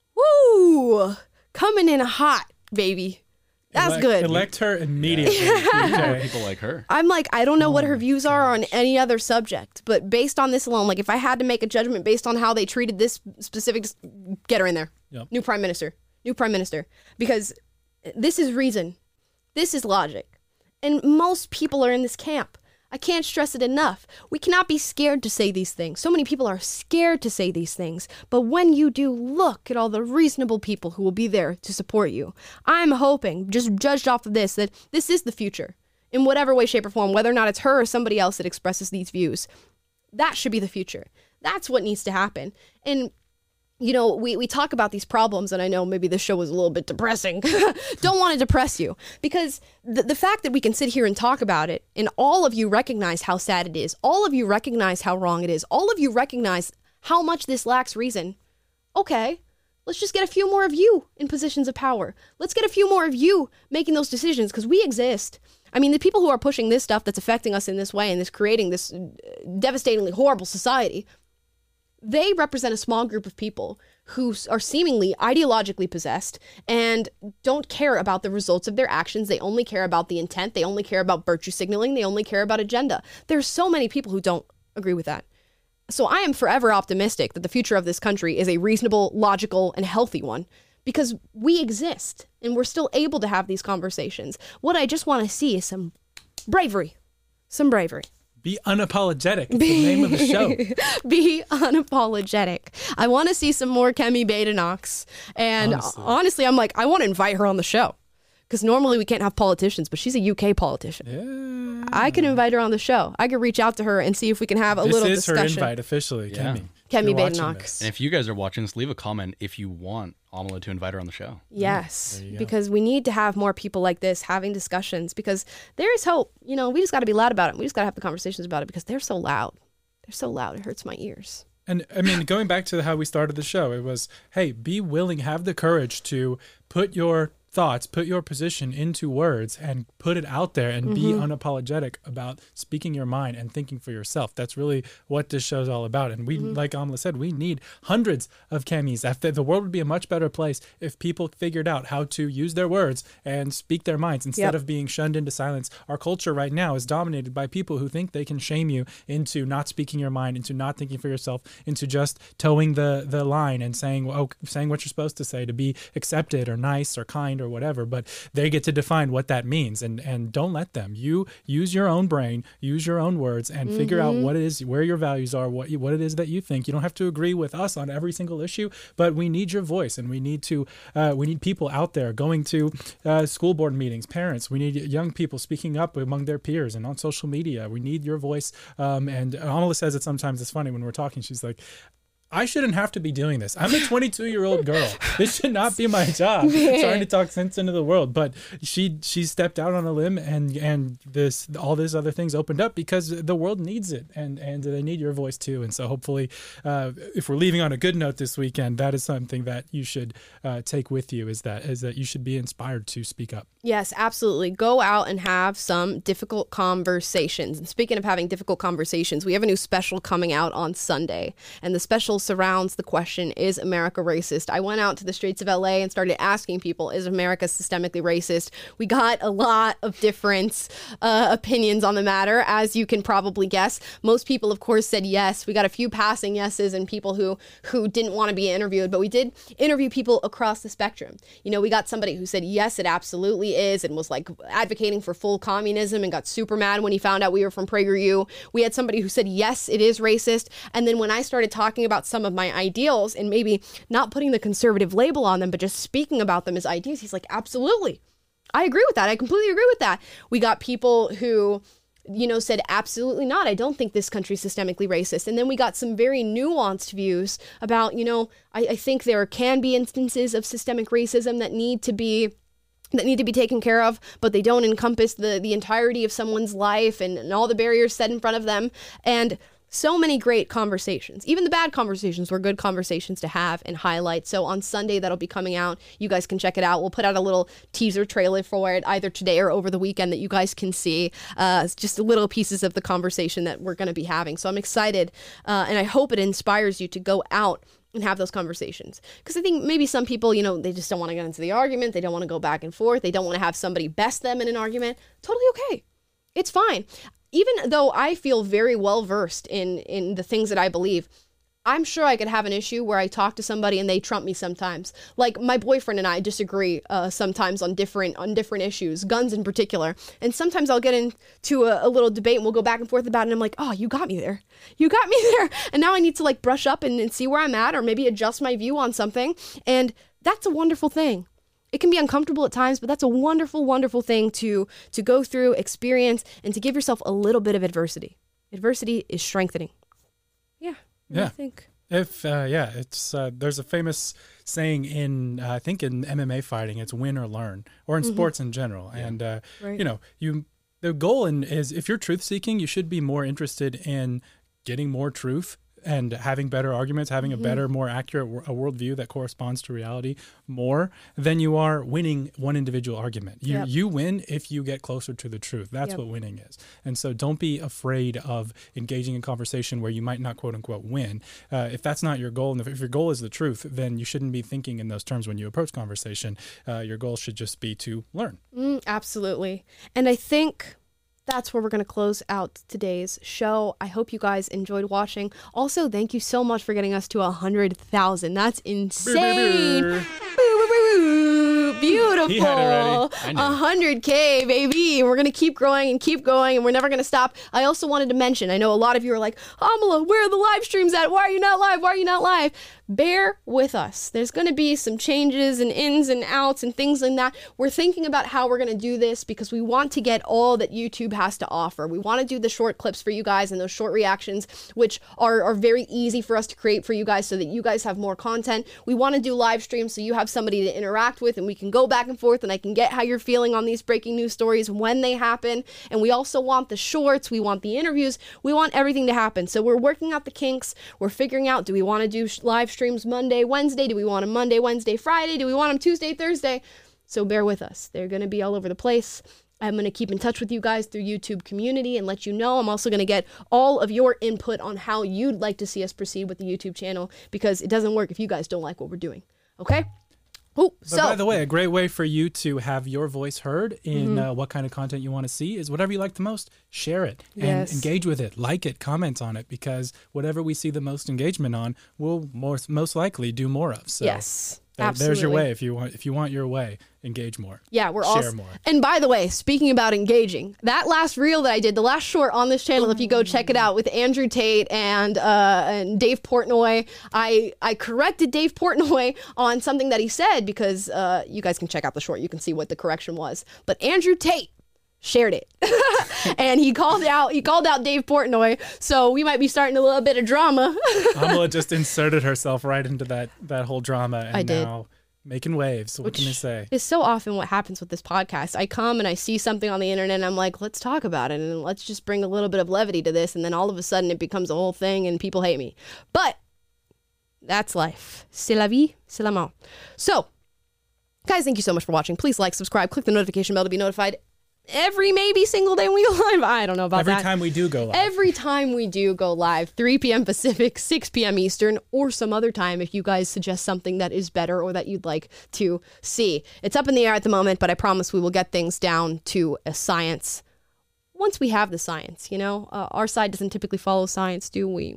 Woo! Coming in hot, baby. That's elect, good. Elect her immediately. Okay. People like her. I'm like, I don't know Oh what her views gosh. are on any other subject, but based on this alone, like if I had to make a judgment based on how they treated this specific, get her in there. Yep. New prime minister. New prime minister. Because this is reason. This is logic. And most people are in this camp. I can't stress it enough. We cannot be scared to say these things. So many people are scared to say these things. But when you do, look at all the reasonable people who will be there to support you. I'm hoping, just judged off of this, that this is the future. In whatever way, shape, or form, whether or not it's her or somebody else that expresses these views. That should be the future. That's what needs to happen. And you know, we, we talk about these problems, and I know maybe this show was a little bit depressing. Don't want to depress you, because the, the fact that we can sit here and talk about it, and all of you recognize how sad it is, all of you recognize how wrong it is, all of you recognize how much this lacks reason. Okay, let's just get a few more of you in positions of power. Let's get a few more of you making those decisions, because we exist. I mean, the people who are pushing this stuff that's affecting us in this way and this creating this devastatingly horrible society, they represent a small group of people who are seemingly ideologically possessed and don't care about the results of their actions. They only care about the intent. They only care about virtue signaling. They only care about agenda. There's so many people who don't agree with that. So I am forever optimistic that the future of this country is a reasonable, logical, and healthy one, because we exist and we're still able to have these conversations. What I just want to see is some bravery. Some bravery. Be unapologetic. It's the name of the show. Be unapologetic. I want to see some more Kemi Badenochs. And honestly. honestly, I'm like, I want to invite her on the show. Because normally we can't have politicians, but she's a U K politician. Yeah. I can invite her on the show. I could reach out to her and see if we can have a this little discussion. discussion. This is her invite officially, yeah. Kemi. Kemi Badenoch. And if you guys are watching this, leave a comment if you want Amala to invite her on the show. Yes, because we need to have more people like this having discussions because there is hope. You know, we just got to be loud about it. We just got to have the conversations about it because they're so loud. They're so loud. It hurts my ears. And I mean, going back to how we started the show, it was, hey, be willing, have the courage to put your thoughts, put your position into words and put it out there and mm-hmm. be unapologetic about speaking your mind and thinking for yourself. That's really what this show's all about. And we, mm-hmm. like Amala said, we need hundreds of Kemis. The world would be a much better place if people figured out how to use their words and speak their minds instead yep. of being shunned into silence. Our culture right now is dominated by people who think they can shame you into not speaking your mind, into not thinking for yourself, into just towing the, the line and saying, oh, saying what you're supposed to say to be accepted or nice or kind or whatever, but they get to define what that means, and and don't let them. You use your own brain, use your own words, and mm-hmm. figure out what it is, where your values are, what you, what it is that you think. You don't have to agree with us on every single issue, but we need your voice, and we need to uh, we need people out there going to uh, school board meetings, parents. We need young people speaking up among their peers and on social media. We need your voice. Um, and Amala says it sometimes. It's funny when we're talking. She's like, I shouldn't have to be doing this. I'm a twenty-two-year-old girl. This should not be my job, trying to talk sense into the world. But she she stepped out on a limb, and and this all these other things opened up because the world needs it, and and they need your voice too. And so hopefully, uh, if we're leaving on a good note this weekend, that is something that you should uh, take with you. Is that is that you should be inspired to speak up. Yes, absolutely. Go out and have some difficult conversations. And speaking of having difficult conversations, we have a new special coming out on Sunday, and the special surrounds the question, is America racist? I went out to the streets of L A and started asking people, is America systemically racist? We got a lot of different uh, opinions on the matter, as you can probably guess. Most people, of course, said yes. We got a few passing yeses and people who, who didn't want to be interviewed, but we did interview people across the spectrum. You know, we got somebody who said, yes, it absolutely is, and was like advocating for full communism and got super mad when he found out we were from PragerU. We had somebody who said, yes, it is racist. And then when I started talking about some of my ideals and maybe not putting the conservative label on them, but just speaking about them as ideas, he's like, absolutely. I agree with that. I completely agree with that. We got people who, you know, said, absolutely not. I don't think this country's systemically racist. And then we got some very nuanced views about, you know, I, I think there can be instances of systemic racism that need to be that need to be taken care of, but they don't encompass the, the entirety of someone's life and, and all the barriers set in front of them. And so many great conversations. Even the bad conversations were good conversations to have and highlight. So on Sunday, that'll be coming out. You guys can check it out. We'll put out a little teaser trailer for it either today or over the weekend that you guys can see. Uh, it's just little pieces of the conversation that we're going to be having. So I'm excited, uh, and I hope it inspires you to go out and have those conversations. Because I think maybe some people, you know, they just don't want to get into the argument. They don't want to go back and forth. They don't want to have somebody best them in an argument. Totally okay. It's fine. Even though I feel very well versed in, in the things that I believe, I'm sure I could have an issue where I talk to somebody and they trump me sometimes. Like my boyfriend and I disagree uh, sometimes on different on different issues, guns in particular. And sometimes I'll get into a, a little debate and we'll go back and forth about it. And I'm like, oh, you got me there. You got me there. And now I need to like brush up and, and see where I'm at, or maybe adjust my view on something. And that's a wonderful thing. It can be uncomfortable at times, but that's a wonderful, wonderful thing to to go through, experience, and to give yourself a little bit of adversity. Adversity is strengthening. Yeah. Yeah. I think. If uh, yeah, it's uh, there's a famous saying in uh, I think in M M A fighting, it's win or learn, or in mm-hmm. sports in general. Yeah. And uh, right. you know, you the goal in is if you're truth seeking, you should be more interested in getting more truth and having better arguments, having a mm-hmm. better, more accurate a worldview that corresponds to reality more than you are winning one individual argument. You yep. you win if you get closer to the truth. That's yep. what winning is. And so don't be afraid of engaging in conversation where you might not quote unquote win. Uh, if that's not your goal, and if, if your goal is the truth, then you shouldn't be thinking in those terms when you approach conversation. Uh, your goal should just be to learn. Mm, absolutely. And I think that's where we're going to close out today's show. I hope you guys enjoyed watching. Also, thank you so much for getting us to one hundred thousand. That's insane. Beautiful. He had it ready. I knew. one hundred K, baby. We're going to keep growing and keep going, and we're never going to stop. I also wanted to mention, I know a lot of you are like, Amala, where are the live streams at? Why are you not live? Why are you not live? Bear with us. There's going to be some changes and ins and outs and things like that. We're thinking about how we're going to do this because we want to get all that YouTube has to offer. We want to do the short clips for you guys and those short reactions, which are, are very easy for us to create for you guys so that you guys have more content. We want to do live streams so you have somebody to interact with and we can go back and forth and I can get how you're feeling on these breaking news stories when they happen. And we also want the shorts. We want the interviews. We want everything to happen. So we're working out the kinks. We're figuring out, do we want to do sh- live streams Monday, Wednesday? Do we want them Monday, Wednesday, Friday? Do we want them Tuesday, Thursday? So bear with us. They're going to be all over the place. I'm going to keep in touch with you guys through YouTube community and let you know. I'm also going to get all of your input on how you'd like to see us proceed with the YouTube channel because it doesn't work if you guys don't like what we're doing. Okay? Ooh, But so, by the way, a great way for you to have your voice heard in Mm-hmm. uh, what kind of content you want to see is whatever you like the most, share it and Yes. engage with it, like it, comment on it, because whatever we see the most engagement on, we'll more, most likely do more of. So yes, th- there's your absolutely. way. If you want, if you want your way, engage more. Yeah, we're share all. more. And by the way, speaking about engaging, that last reel that I did, the last short on this channel, if you go check it out with Andrew Tate and uh, and Dave Portnoy, I I corrected Dave Portnoy on something that he said because uh, you guys can check out the short, you can see what the correction was. But Andrew Tate shared it, and he called out he called out Dave Portnoy. So we might be starting a little bit of drama. Amala just inserted herself right into that that whole drama, and I did. now making waves. What can I say? It's so often what happens with this podcast. I come and I see something on the internet and I'm like, let's talk about it and let's just bring a little bit of levity to this. And then all of a sudden it becomes a whole thing and people hate me. But that's life. C'est la vie, c'est la mort. So, guys, thank you so much for watching. Please like, subscribe, click the notification bell to be notified every maybe single day we go live. I don't know about Every that. time we do go live. Every time we do go live, three p.m. Pacific, six p.m. Eastern, or some other time if you guys suggest something that is better or that you'd like to see. It's up in the air at the moment, but I promise we will get things down to a science once we have the science, you know. Uh, our side doesn't typically follow science, do we?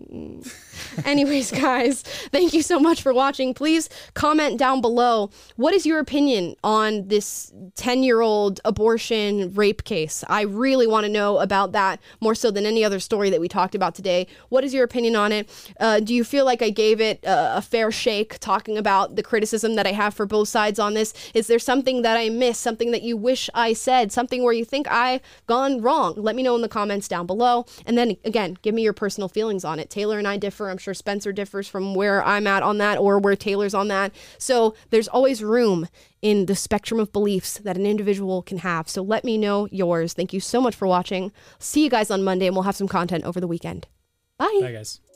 Mm. Anyways, guys, thank you so much for watching. Please comment down below. What is your opinion on this ten-year-old abortion rape case? I really want to know about that more so than any other story that we talked about today. What is your opinion on it? Uh, do you feel like I gave it a, a fair shake talking about the criticism that I have for both sides on this? Is there something that I missed, something that you wish I said, something where you think I've gone wrong? Let me know in the comments down below. And then again, give me your personal feelings on it. Taylor and I differ. I'm sure Spencer differs from where I'm at on that or where Taylor's on that. So there's always room in the spectrum of beliefs that an individual can have. So let me know yours. Thank you so much for watching. See you guys on Monday and we'll have some content over the weekend. Bye. Bye, guys.